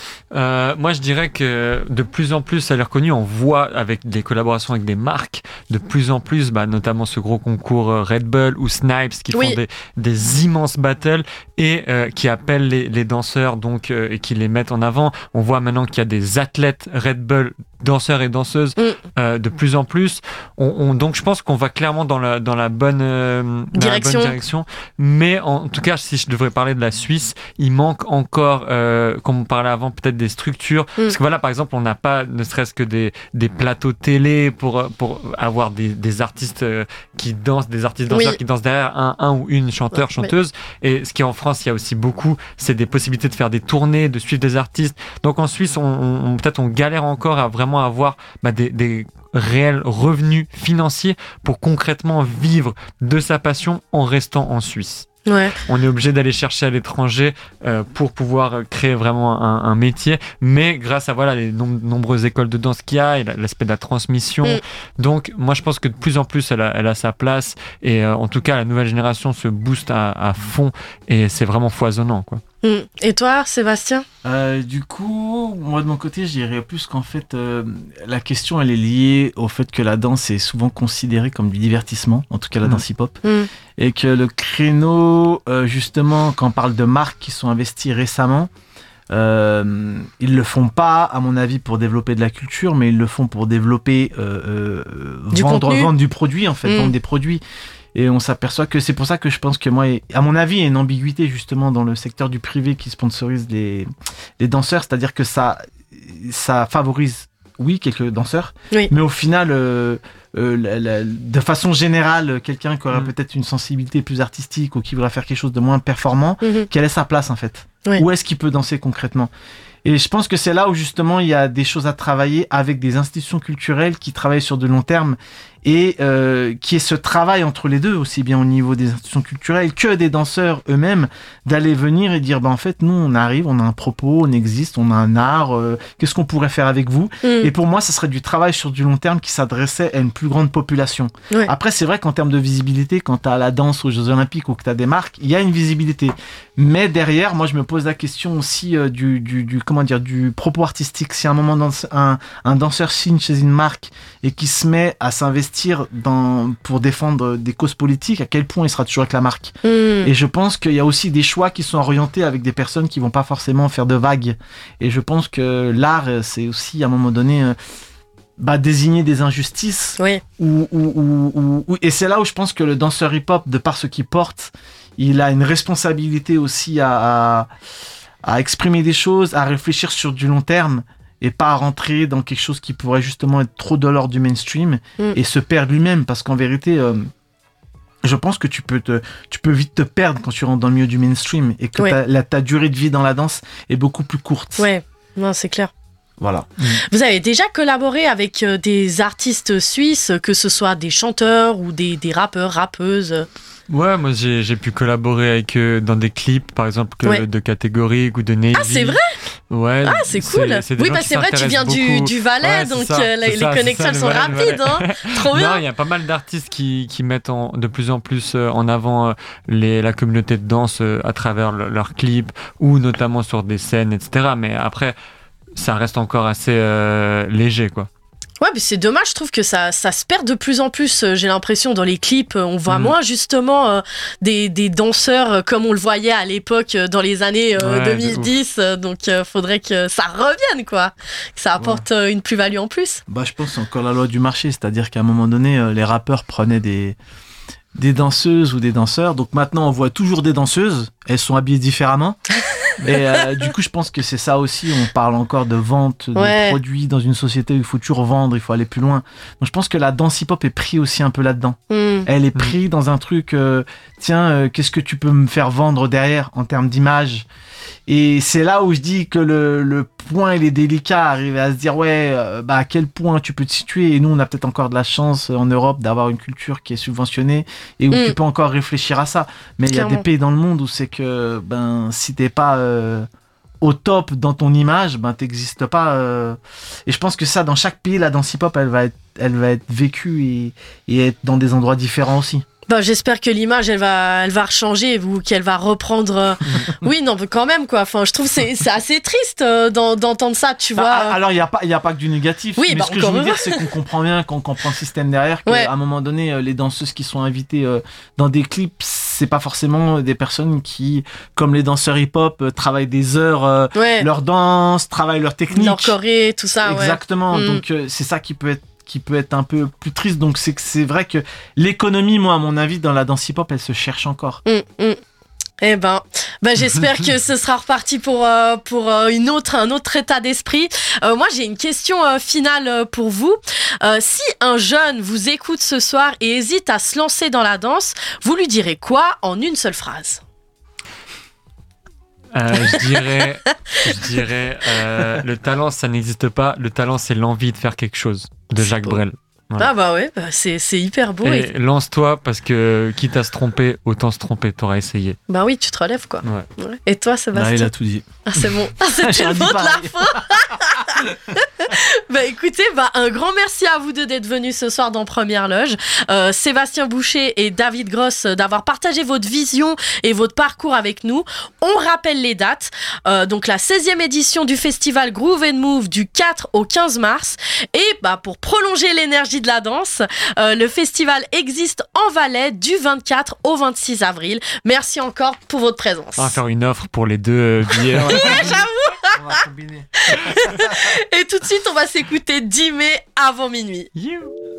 Euh, moi je dirais que de plus en plus elle est reconnue. On voit avec des collaborations avec des marques de plus en plus, bah, notamment ce gros concours Red Bull ou Snipes qui
oui.
font des, des immenses battles et euh, qui appellent les, les danseurs donc, euh, et qui les mettent en avant. On voit maintenant qu'il y a des athlètes Red Bull danseurs et danseuses mm. euh, de plus en plus. On, on, donc je pense qu'on va clairement dans la, dans la, bonne, euh,
direction.
Dans la bonne direction. Mais en tout cas, si je devrais parler de la Suisse, il manque encore, euh, comme on parlait avant, peut-être des structures. Mm. Parce que voilà, par exemple, on n'a pas ne serait-ce que des, des plateaux télé pour, pour avoir des, des artistes qui dansent, des artistes danseurs oui. qui dansent derrière un, un ou une chanteur, ouais, chanteuse. Oui. Et ce qui en France, il y a aussi beaucoup, c'est des possibilités de faire des tournées, de suivre des artistes. Donc en Suisse, on, on, peut-être on galère encore à vraiment avoir bah, des, des réels revenus financiers pour concrètement vivre de sa passion en restant en Suisse.
Ouais.
On est obligé d'aller chercher à l'étranger euh, pour pouvoir créer vraiment un, un métier, mais grâce à voilà les nom- nombreuses écoles de danse qu'il y a et l'aspect de la transmission. Mm. Donc moi je pense que de plus en plus elle a, elle a sa place et euh, en tout cas la nouvelle génération se booste à, à fond et c'est vraiment foisonnant quoi.
Mm. Et toi, Sébastien ?
euh, Du coup, moi de mon côté, je dirais plus qu'en fait, euh, la question elle est liée au fait que la danse est souvent considérée comme du divertissement, en tout cas la mm. danse hip-hop, mm. et que le créneau, euh, justement, quand on parle de marques qui sont investies récemment, euh, ils le font pas, à mon avis, pour développer de la culture, mais ils le font pour développer, euh, euh, du vendre, vendre du produit, en fait, mm. vendre des produits. Et on s'aperçoit que c'est pour ça que je pense que moi, à mon avis, il y a une ambiguïté justement dans le secteur du privé qui sponsorise les, les danseurs. C'est-à-dire que ça, ça favorise, oui, quelques danseurs, oui. mais au final, euh, euh, la, la, de façon générale, quelqu'un qui aura mmh. peut-être une sensibilité plus artistique ou qui voudra faire quelque chose de moins performant, mmh. quelle est sa place en fait ? Oui. Où est-ce qu'il peut danser concrètement ? Et je pense que c'est là où justement il y a des choses à travailler avec des institutions culturelles qui travaillent sur de long terme et euh, qui est ce travail entre les deux, aussi bien au niveau des institutions culturelles que des danseurs eux-mêmes, d'aller venir et dire, bah, en fait, nous, on arrive, on a un propos, on existe, on a un art, euh, qu'est-ce qu'on pourrait faire avec vous ? Mm. Et pour moi, ça serait du travail sur du long terme qui s'adressait à une plus grande population. Ouais. Après, c'est vrai qu'en termes de visibilité, quand tu as la danse aux Jeux Olympiques ou que tu as des marques, il y a une visibilité. Mais derrière, moi, je me pose la question aussi euh, du, du, du, comment dire, du propos artistique. Si à un moment, dans, un, un danseur signe chez une marque et qui se met à s'investir Dans, pour défendre des causes politiques, à quel point il sera toujours avec la marque. Mmh. Et je pense qu'il y a aussi des choix qui sont orientés avec des personnes qui vont pas forcément faire de vagues. Et je pense que l'art, c'est aussi à un moment donné euh, bah, désigner des injustices.
Oui.
Ou, ou, ou, ou, et c'est là où je pense que le danseur hip-hop, de par ce qu'il porte, il a une responsabilité aussi à, à, à exprimer des choses, à réfléchir sur du long terme. Et pas à rentrer dans quelque chose qui pourrait justement être trop de l'ordre du mainstream mm. et se perdre lui-même. Parce qu'en vérité, euh, je pense que tu peux, te, tu peux vite te perdre quand tu rentres dans le milieu du mainstream et que ouais. ta, la, ta durée de vie dans la danse est beaucoup plus courte.
Ouais, non, c'est clair.
Voilà.
Vous avez déjà collaboré avec des artistes suisses, que ce soit des chanteurs ou des, des rappeurs, rappeuses ?
Ouais, moi j'ai, j'ai pu collaborer avec eux dans des clips, par exemple que ouais. de Catégorique ou de Navy.
Ah, c'est vrai ?
Ouais.
Ah, c'est cool. C'est, c'est oui, bah c'est vrai, tu viens du, du Valais, ouais, donc ça, euh, les, ça, les connexions ça, sont Valais, rapides. Hein. Trop bien.
Non, il y a pas mal d'artistes qui, qui mettent en, de plus en plus en avant les, la communauté de danse à travers le, leurs clips ou notamment sur des scènes, et cetera. Mais après, ça reste encore assez euh, léger, quoi.
Ouais, mais c'est dommage, je trouve que ça, ça se perd de plus en plus, j'ai l'impression, dans les clips. On voit mmh. moins, justement, euh, des, des danseurs euh, comme on le voyait à l'époque, euh, dans les années euh, ouais, deux mille dix. Euh, donc, il euh, faudrait que ça revienne, quoi. Que ça apporte ouais. euh, une plus-value en plus.
Bah, je pense que c'est encore la loi du marché. C'est-à-dire qu'à un moment donné, euh, les rappeurs prenaient des... des danseuses ou des danseurs. Donc maintenant, on voit toujours des danseuses. Elles sont habillées différemment. Et euh, du coup, je pense que c'est ça aussi. On parle encore de vente de ouais. produits dans une société où il faut toujours vendre, il faut aller plus loin. Donc je pense que la danse hip-hop est prise aussi un peu là-dedans. Mm. Elle est prise mm. dans un truc, euh, tiens, euh, qu'est-ce que tu peux me faire vendre derrière en termes d'image ? Et c'est là où je dis que le, le point, il est délicat, arriver à se dire, ouais, euh, bah, à quel point tu peux te situer. Et nous, on a peut-être encore de la chance en Europe d'avoir une culture qui est subventionnée et où mm. tu peux encore réfléchir à ça. Mais il y a des pays dans le monde où c'est que, ben, si t'es pas euh, au top dans ton image, ben, t'existes pas. Euh... Et je pense que ça, dans chaque pays, la danse hip-hop, elle va être, elle va être vécue et, et être dans des endroits différents aussi.
Bah, j'espère que l'image elle va elle va changer ou qu'elle va reprendre euh... oui non mais quand même quoi, enfin je trouve c'est c'est assez triste euh, d'entendre ça, tu vois.
Ah, alors il y a pas il y a pas que du négatif,
oui,
mais
bah,
ce que je veux dire c'est qu'on comprend bien, qu'on comprend le système derrière, qu'à ouais. un moment donné les danseuses qui sont invitées euh, dans des clips, c'est c'est pas forcément des personnes qui, comme les danseurs hip-hop, euh, travaillent des heures, euh,
Ouais.
leur danse, travaillent leur technique.
Leur choré, tout ça, ouais.
Exactement.
Mm.
Donc euh, c'est ça qui peut être qui peut être un peu plus triste. Donc c'est que c'est vrai que l'économie, moi à mon avis, dans la danse hip-hop, elle se cherche encore.
Mm, mm. Eh ben, ben j'espère que ce sera reparti pour euh, pour euh, une autre un autre état d'esprit. Euh, moi, j'ai une question euh, finale euh, pour vous. Euh, si un jeune vous écoute ce soir et hésite à se lancer dans la danse, vous lui direz quoi en une seule phrase?
Euh, je dirais, je dirais euh, le talent, ça n'existe pas. Le talent, c'est l'envie de faire quelque chose. De Jacques Brel. Voilà.
Ah bah ouais, bah c'est, c'est hyper beau.
Et
Et...
lance-toi parce que quitte à se tromper, autant se tromper, t'auras essayé.
Bah oui, tu te relèves quoi.
Ouais.
Ouais. Et toi, Sébastien?
Là, il a tout dit.
Ah, c'est bon. Ah, c'était
J'ai
le
dit
mot de la
pareil.
fin. Bah écoutez, bah un grand merci à vous deux d'être venus ce soir dans Première Loge. Euh, Sébastien Boucher et David Gross euh, d'avoir partagé votre vision et votre parcours avec nous. On rappelle les dates. Euh, donc la seizième édition du festival Groove and Move du quatre au quinze mars. Et bah pour prolonger l'énergie de la danse, euh, le festival existe en Valais du vingt-quatre au vingt-six avril. Merci encore pour votre présence.
On va faire une offre pour les deux euh, billets.
Ouais, j'avoue.
On va combiner.
Et tout de suite, on va s'écouter dix mai avant minuit.
You.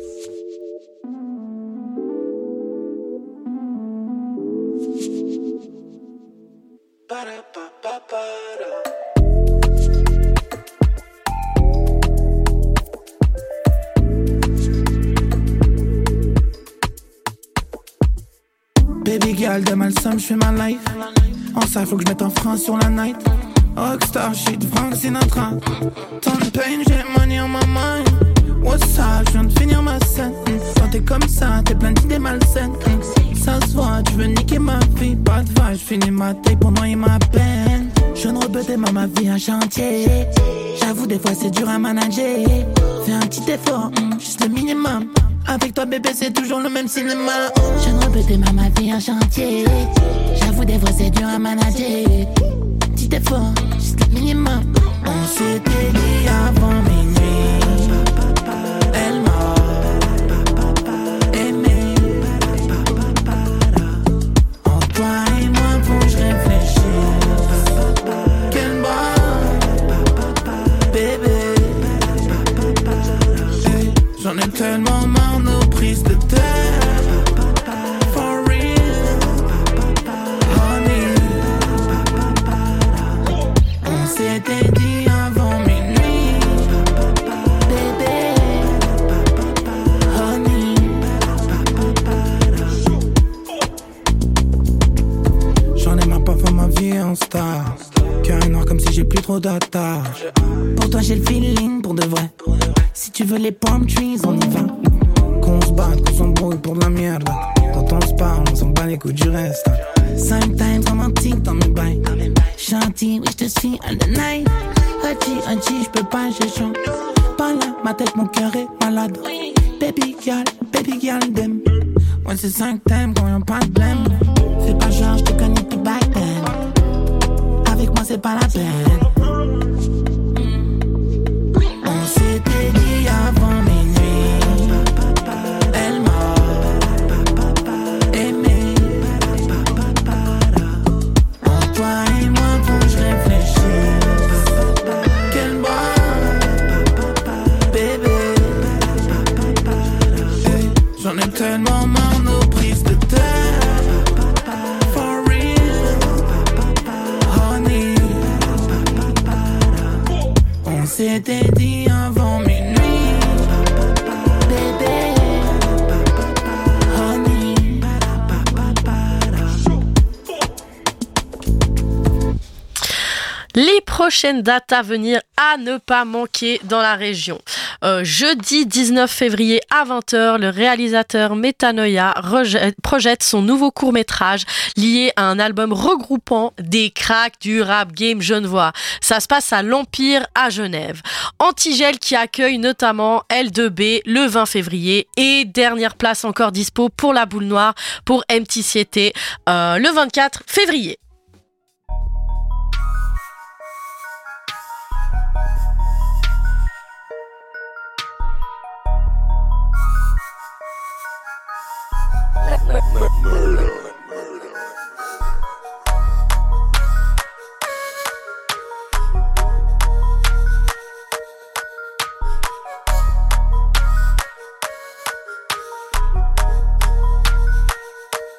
Baby girl, de malsum, j'fais ma life. En ça, faut que j'mette un frein sur la night. Rockstar shit, Frank Sinatra. Tant de pain, j'ai money on my mind. What's up, j'viens de finir ma scène. Quand t'es comme ça, t'es plein d'idées malsaines. Ça se voit, tu veux niquer ma vie. Pas de vache, j'finis ma taille pour noyer ma peine. Je ne rebeutais ma ma vie un chantier. J'avoue, des fois c'est dur à manager. Fais un petit effort, mm, juste le minimum. Avec toi bébé c'est toujours le même cinéma. Je ne rebeutais ma ma vie un chantier. J'avoue, des fois c'est dur à manager. Petit effort, juste le minimum. On s'était dit avant minuit. Elle m'a aimé. En toi et moi faut que je réfléchisse. Quel bon bébé. Hey, j'en ai tellement marre nos prises de tête. For real, honey. On s'était dit avant minuit, bébé, honey. J'en ai marre, parfois ma vie est en star. Cœur noir comme si j'ai plus trop d'attache. Pour toi j'ai le feeling pour de vrai. Si tu veux les palm trees, on y va. Qu'on se batte, qu'on s'embrouille pour de la merde. Quand on se parle, on s'en bat les coups du reste. Cinq times romantique dans mes bails. Gentil, oui, je te suis all the night. Hachi, hachi, je peux pas, je chante. Pas là, ma tête, mon cœur est malade. Baby girl, baby girl, dem. Ouais, c'est cinq times quand y'a pas de blême. Fais pas genre, je te connais tout back then. Avec moi, c'est pas la peine. On s'était dit avant minuit. Elle m'a aimé. En toi et moi faut que je réfléchisse. Quel bon bébé. Hey, j'en ai tellement marre nos prises de tête. For real, honey. On s'était dit avant minuit, bébé, honey.
Les prochaines dates à venir à ne pas manquer dans la région. Euh, jeudi dix-neuf février à vingt heures, le réalisateur Metanoia rejette, projette son nouveau court-métrage lié à un album regroupant des cracks du rap game genevois. Ça se passe à l'Empire à Genève. Antigel qui accueille notamment L deux B le vingt février et dernière place encore dispo pour la Boule Noire pour M T C T euh, le vingt-quatre février.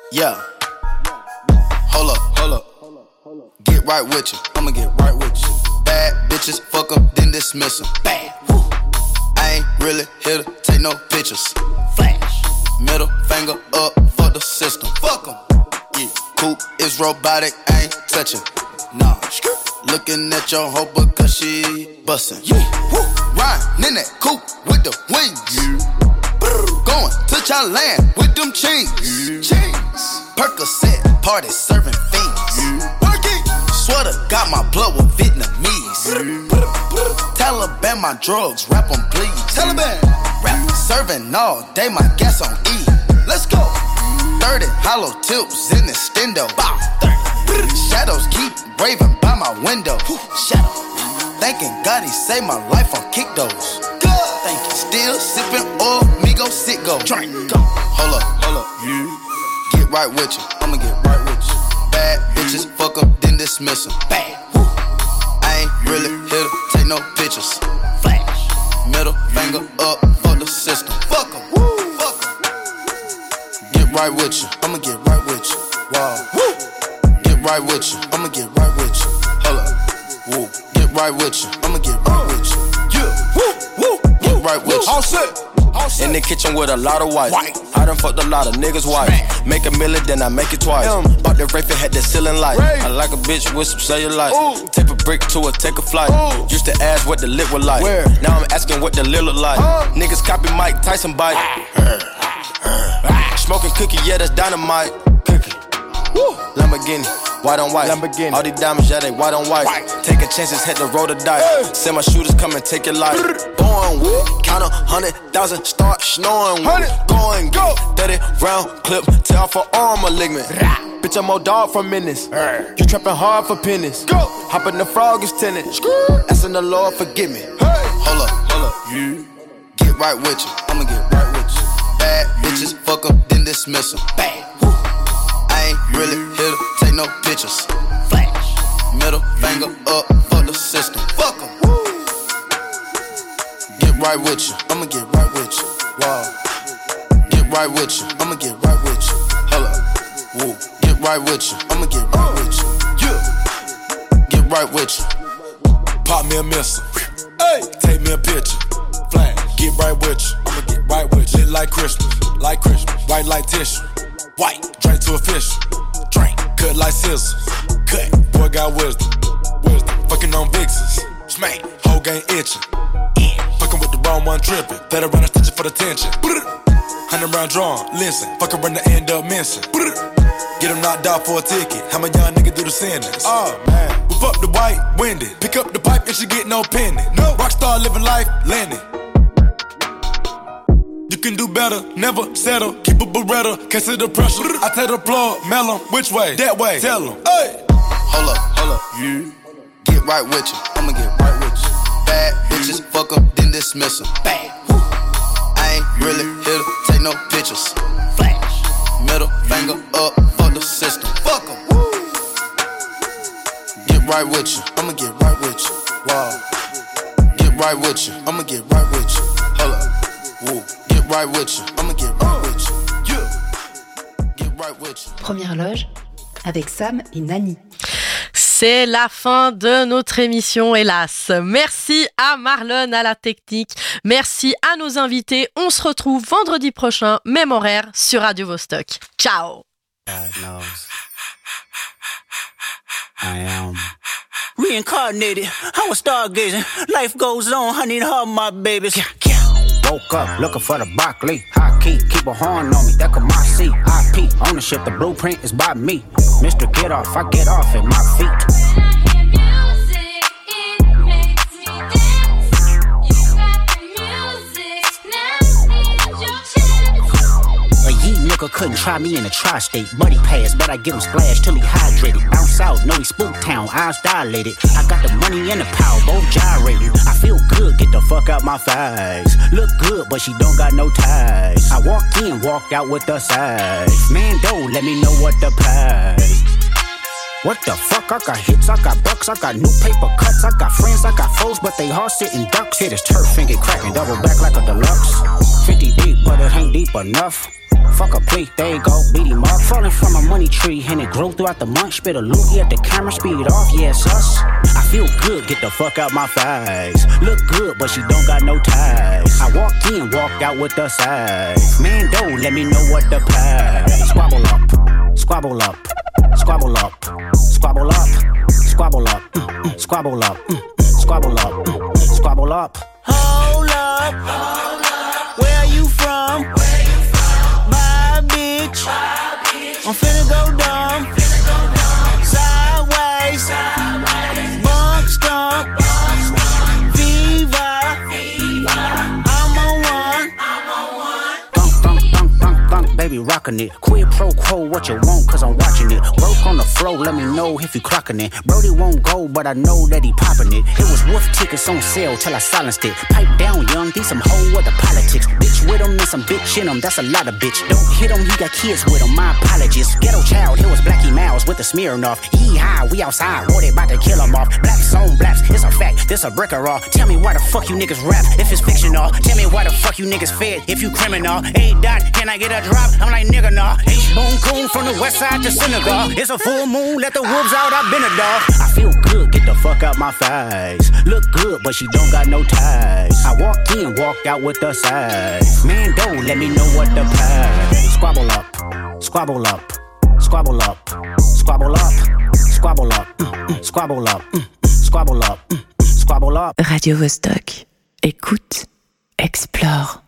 Yeah. Hold up, hold up. Get right with you. I'ma get right with you. Bad bitches, fuck them, then dismiss them. Bad. Woo. I ain't really here to take no pictures. Flash. Middle finger up for the system. Fuck them. Yeah. Coupe is robotic, I ain't touching. Nah. Looking at your hoe because she bustin'. Yeah. Woo. Riding in that coupe with the wings. Yeah. Going to Thailand with them chains. Yeah. Chains. Percocet, party serving fiends. Yeah. Working. Sweater got my blood with Vietnamese. Yeah. Taliban my drugs, rap on please. Taliban. Rap serving all day, my gas on E. Let's go. thirty hollow tips in the stendo. Bow. Shadows keep raving by my window. Shadow. Thanking God he saved my life on kick those. Thank you. Still sipping oil, me go sit go. Drink. Go. Hold up, hold up. Yeah. Get right with you. I'ma get right with you. Bad bitches, fuck up, then dismiss them. Bad. Woo. I ain't really here to take no pictures. Flash. Middle finger up for the system. Fuck em. Woo. Fuck em. Get right with you. I'ma get right with you. Wow. Woo. Get right with you. I'ma get right with you. Hold up. Woo. Get right with you. I'ma get right with you. Yeah. Woo. Woo. Get right with you. All set.
In the kitchen with a lot of white. white. I done fucked a lot of niggas' wife. Make a million, then I make it twice. Mm. Bought the Wraith, it had the ceiling light. Ray. I like a bitch with some cellulite. Ooh. Tape a brick to her, take a flight. Ooh. Used to ask what the lip was like. Where? Now I'm asking what the lip look like. Uh. Niggas copy Mike Tyson bite. Smoking cookie, yeah, that's dynamite. Cookie. Woo. Lamborghini, white on white. Lamborghini. All these diamonds, yeah, they white on white. white. Taking chances, had to roll the dice. Hey. Send my shooters, come and take your life. Born with, count a hundred thousand, start snoring with. Going, go. thirty round clip, tell for arm malignant. Bitch, I'm old dog for minutes. Hey. You trapping hard for pennies. Go. Hop in the frog is tenant. Asking the Lord, forgive me. Hey.
Hold up, hold up. Yeah. Get right with you. I'ma get right with you. Bad bitches, fuck them, then dismiss them. Bad. I ain't really here to take no pictures. Flash. Middle finger up for the system. Fuck em. Woo. Get right with you. I'ma get right with you. Wow. Get right with you. I'ma get right with you. Hold up. Woo. Get right with you. I'ma get right with you. Yeah. Get right with you.
Pop me a missile. Hey. Take me a picture. Flash. Get right with you. I'ma get right with you. Lit like Christmas. Like Christmas. White like tissue. White, drink to a fish. Drink, cut like scissors. Cut, boy got wisdom. Wisdom, fucking on vixens. Smack, whole game itching. Yeah. Fucking with the wrong one tripping. Let her run a stitching for the tension. Hundred round drawn, listen. Fucking run the end up missing. Get him knocked out for a ticket. How my young nigga do the sentence? Oh man, whip up the white, windy. Pick up the pipe and she get no penny. No, rockstar living life, landing. You can do better, never settle. Keep a Beretta, can't see the pressure. I take the plug, mail 'em, which way? That way, tell 'em. Hey.
Hold up, hold up. Yeah. Get right with you, I'ma get right with you. Bad bitches, fuck 'em, then dismiss 'em. Bad. Woo. I ain't really here to take no pictures. Flash. Middle finger up for the system. Fuck 'em. Woo. Get right with you, I'ma get right with you. Wow. Get right with you, I'ma get right with you. Hold up. Woo. Right with you. I'ma get right with you. Yeah. Get right with you.
Première loge avec Sam et Nani.
C'est la fin de notre émission, hélas. Merci à Marlon à la technique. Merci à nos invités. On se retrouve vendredi prochain, même horaire, sur Radio Vostok. Ciao.
God knows. I am reincarnated. I was stargazing. Life goes on. I need her, my babies. Yeah, yeah. Woke up looking for the broccoli. High key, keep a horn on me. That could my seat. I P ownership, the blueprint is by me. Mister Get Off, I get off at my feet. Nigga couldn't try me in a tri-state. Buddy pass, but I give him splash till he hydrated. Bounce out, know he spook town, eyes dilated. I got the money and the power, both gyrating. I feel good, get the fuck out my face. Look good, but she don't got no ties. I walked in, walked out with the size. Man, don't let me know what to pay. What the fuck? I got hits, I got bucks, I got new paper cuts, I got friends, I got foes, but they all sitting ducks. Hit his turf and get cracking, double back like a deluxe. fifty deep, but it ain't deep enough. Fuck a plea, there you go, beat him up. Falling from a money tree, and it grew throughout the month. Spit a loogie at the camera, speed off, yeah, it's us. I feel good, get the fuck out my face. Look good, but she don't got no ties. I walk in, walk out with the size. Man, don't let me know what the pay. Squabble up, squabble up, squabble up, squabble up, squabble up, mm-mm, squabble up, mm-mm, squabble up, mm-mm, squabble up.
Hold up, where are you from? Bye, bitch. I'm finna go dumb. Sideways, bump stomp. Viva, I'm on one.
Thunk, thunk, thunk, thunk, thunk, baby, rockin' it. Quid pro quo, what you want, cause I'm watching it. Work on the floor, let me know if you clocking it. Brody won't go, but I know that he popping it. It was wolf tickets on sale till I silenced it. Pipe down, young, these some whole other politics. Bitch with him and some bitch in him, that's a lot of bitch. Don't hit him, he got kids with him, my apologies. Ghetto child, here was Blackie Miles with the Smirnoff. Yee-haw, we outside, boy, they about to kill him off. Blaps on blaps, it's a fact, this a brick or all. Tell me why the fuck you niggas rap if it's fictional. Tell me why the fuck you niggas fed if you criminal. Hey, Dot, can I get a drop? I'm like, nigga, nah. H-Boom Coon from the west side to Senegal. It's a full moon, let the wolves out, I've been a dog. I feel good, get the fuck out my face. Look good, but she don't got no ties. I walk in, walk out with the size. Man, don't let me know what the pay. Squabble up, squabble up, squabble up, squabble up, squabble up, mm-mm, squabble up, mm-mm, squabble up, mm-mm, squabble up.
Radio Vostok. Écoute, explore.